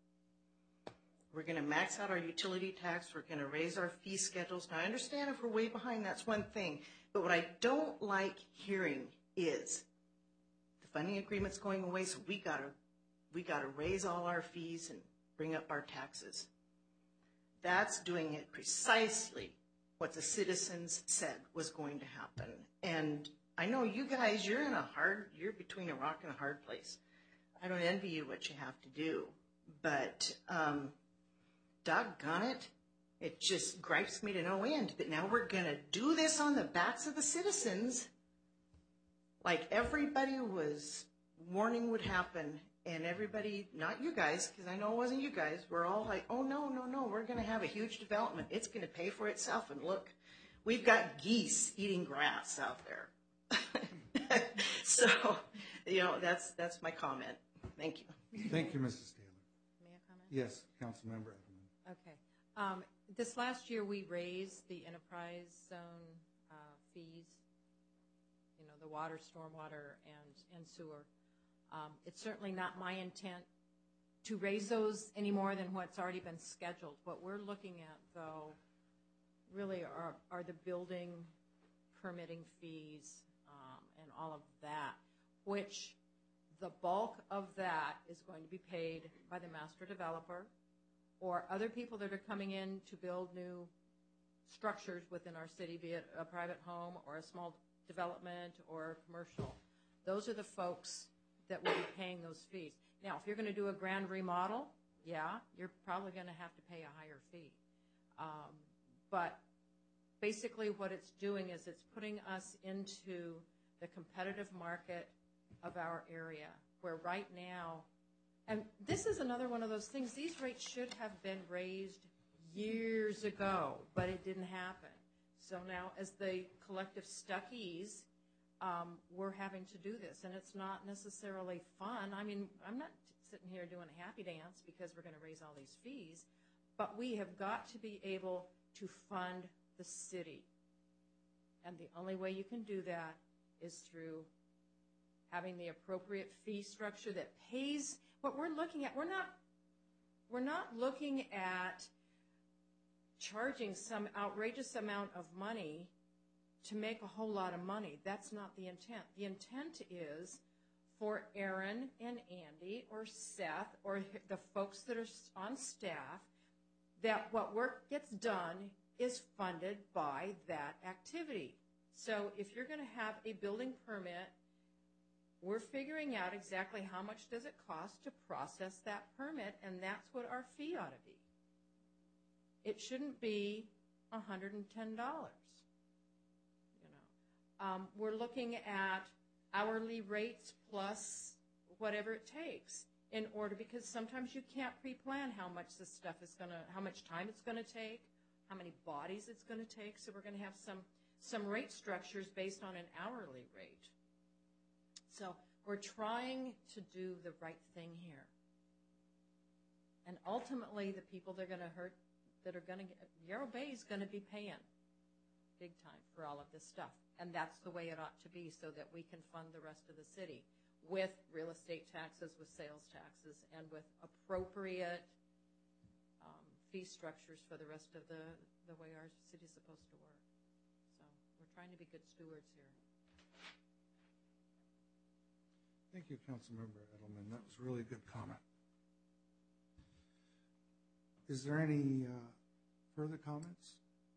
We're going to max out our utility tax. We're going to raise our fee schedules. Now I understand if we're way behind, that's one thing. But what I don't like hearing is the funding agreement's going away, so we got to we got to raise all our fees and bring up our taxes. That's doing it precisely what the citizens said was going to happen. And I know you guys, you're in a hard, you're between a rock and a hard place. I don't envy you what you have to do, but um, doggone it, it just gripes me to no end that now we're going to do this on the backs of the citizens like everybody was warning would happen. And everybody, not you guys, because I know it wasn't you guys, we're all like, oh, no, no, no, we're going to have a huge development. It's going to pay for itself. And look, we've got geese eating grass out there. So, you know, that's that's my comment. Thank you. Thank you, Missus Taylor. May I comment? Yes, Councilmember Edelman. Okay. Um, this last year we raised the enterprise zone uh, fees, you know, the water, stormwater, and, and sewer. Um, it's certainly not my intent to raise those any more than what's already been scheduled. What we're looking at, though, really are, are the building permitting fees um, and all of that, which the bulk of that is going to be paid by the master developer or other people that are coming in to build new structures within our city, be it a private home or a small development or commercial. Those are the folks that will be paying those fees. Now, if you're going to do a grand remodel, yeah, you're probably going to have to pay a higher fee. Um, but basically what it's doing is it's putting us into the competitive market of our area, where right now, and this is another one of those things, these rates should have been raised years ago, but it didn't happen. So now as the collective Stuckies, Um, we're having to do this, and it's not necessarily fun. I mean, I'm not sitting here doing a happy dance because we're going to raise all these fees, but we have got to be able to fund the city. And the only way you can do that is through having the appropriate fee structure that pays what we're looking at. We're not, we're not looking at charging some outrageous amount of money to make a whole lot of money. That's not the intent. The intent is for Aaron and Andy or Seth or the folks that are on staff, that what work gets done is funded by that activity. So if you're going to have a building permit, we're figuring out exactly how much does it cost to process that permit, and that's what our fee ought to be. It shouldn't be one hundred ten dollars. You know, um, we're looking at hourly rates plus whatever it takes in order, because sometimes you can't pre-plan how much this stuff is going to, how much time it's going to take, how many bodies it's going to take. So we're going to have some some rate structures based on an hourly rate. So we're trying to do the right thing here. And ultimately, the people that are going to hurt, that are going to get, Yarrow Bay is going to be paying big time for all of this stuff. And that's the way it ought to be, so that we can fund the rest of the city with real estate taxes, with sales taxes, and with appropriate um, fee structures for the rest of the, the way our city is supposed to work. So we're trying to be good stewards here. Thank you, Councilmember Edelman. That was a really good comment. Is there any uh, further comments?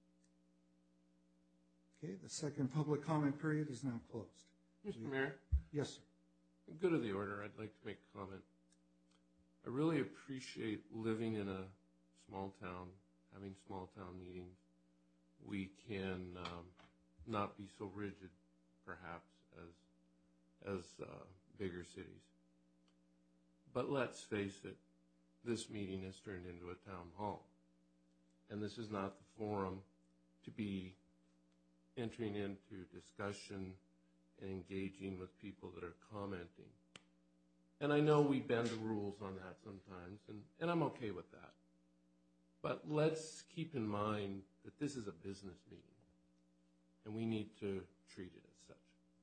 Okay, the second public comment period is now closed. Mister We- Mayor? Yes, sir. Good of the order, I'd like to make a comment. I really appreciate living in a small town, having small town meetings. We can um, not be so rigid, perhaps, as, as uh, bigger cities. But let's face it, this meeting has turned into a town hall. And this is not the forum to be entering into discussion and engaging with people that are commenting. And I know we bend the rules on that sometimes, and, and I'm okay with that. But let's keep in mind that this is a business meeting, and we need to treat it as such.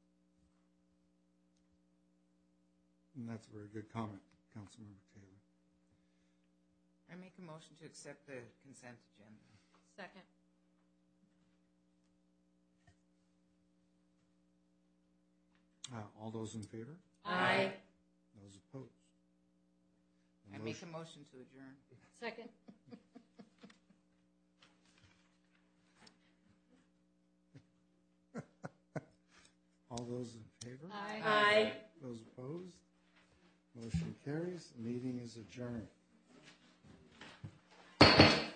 And that's a very good comment, Councilmember Taylor. I make a motion to accept the consent agenda. Second. Uh, all those in favor? Aye. Those opposed? The I make motion- a motion to adjourn. Second. All those in favor? Aye. Aye. Those opposed? Motion carries. The meeting is adjourned.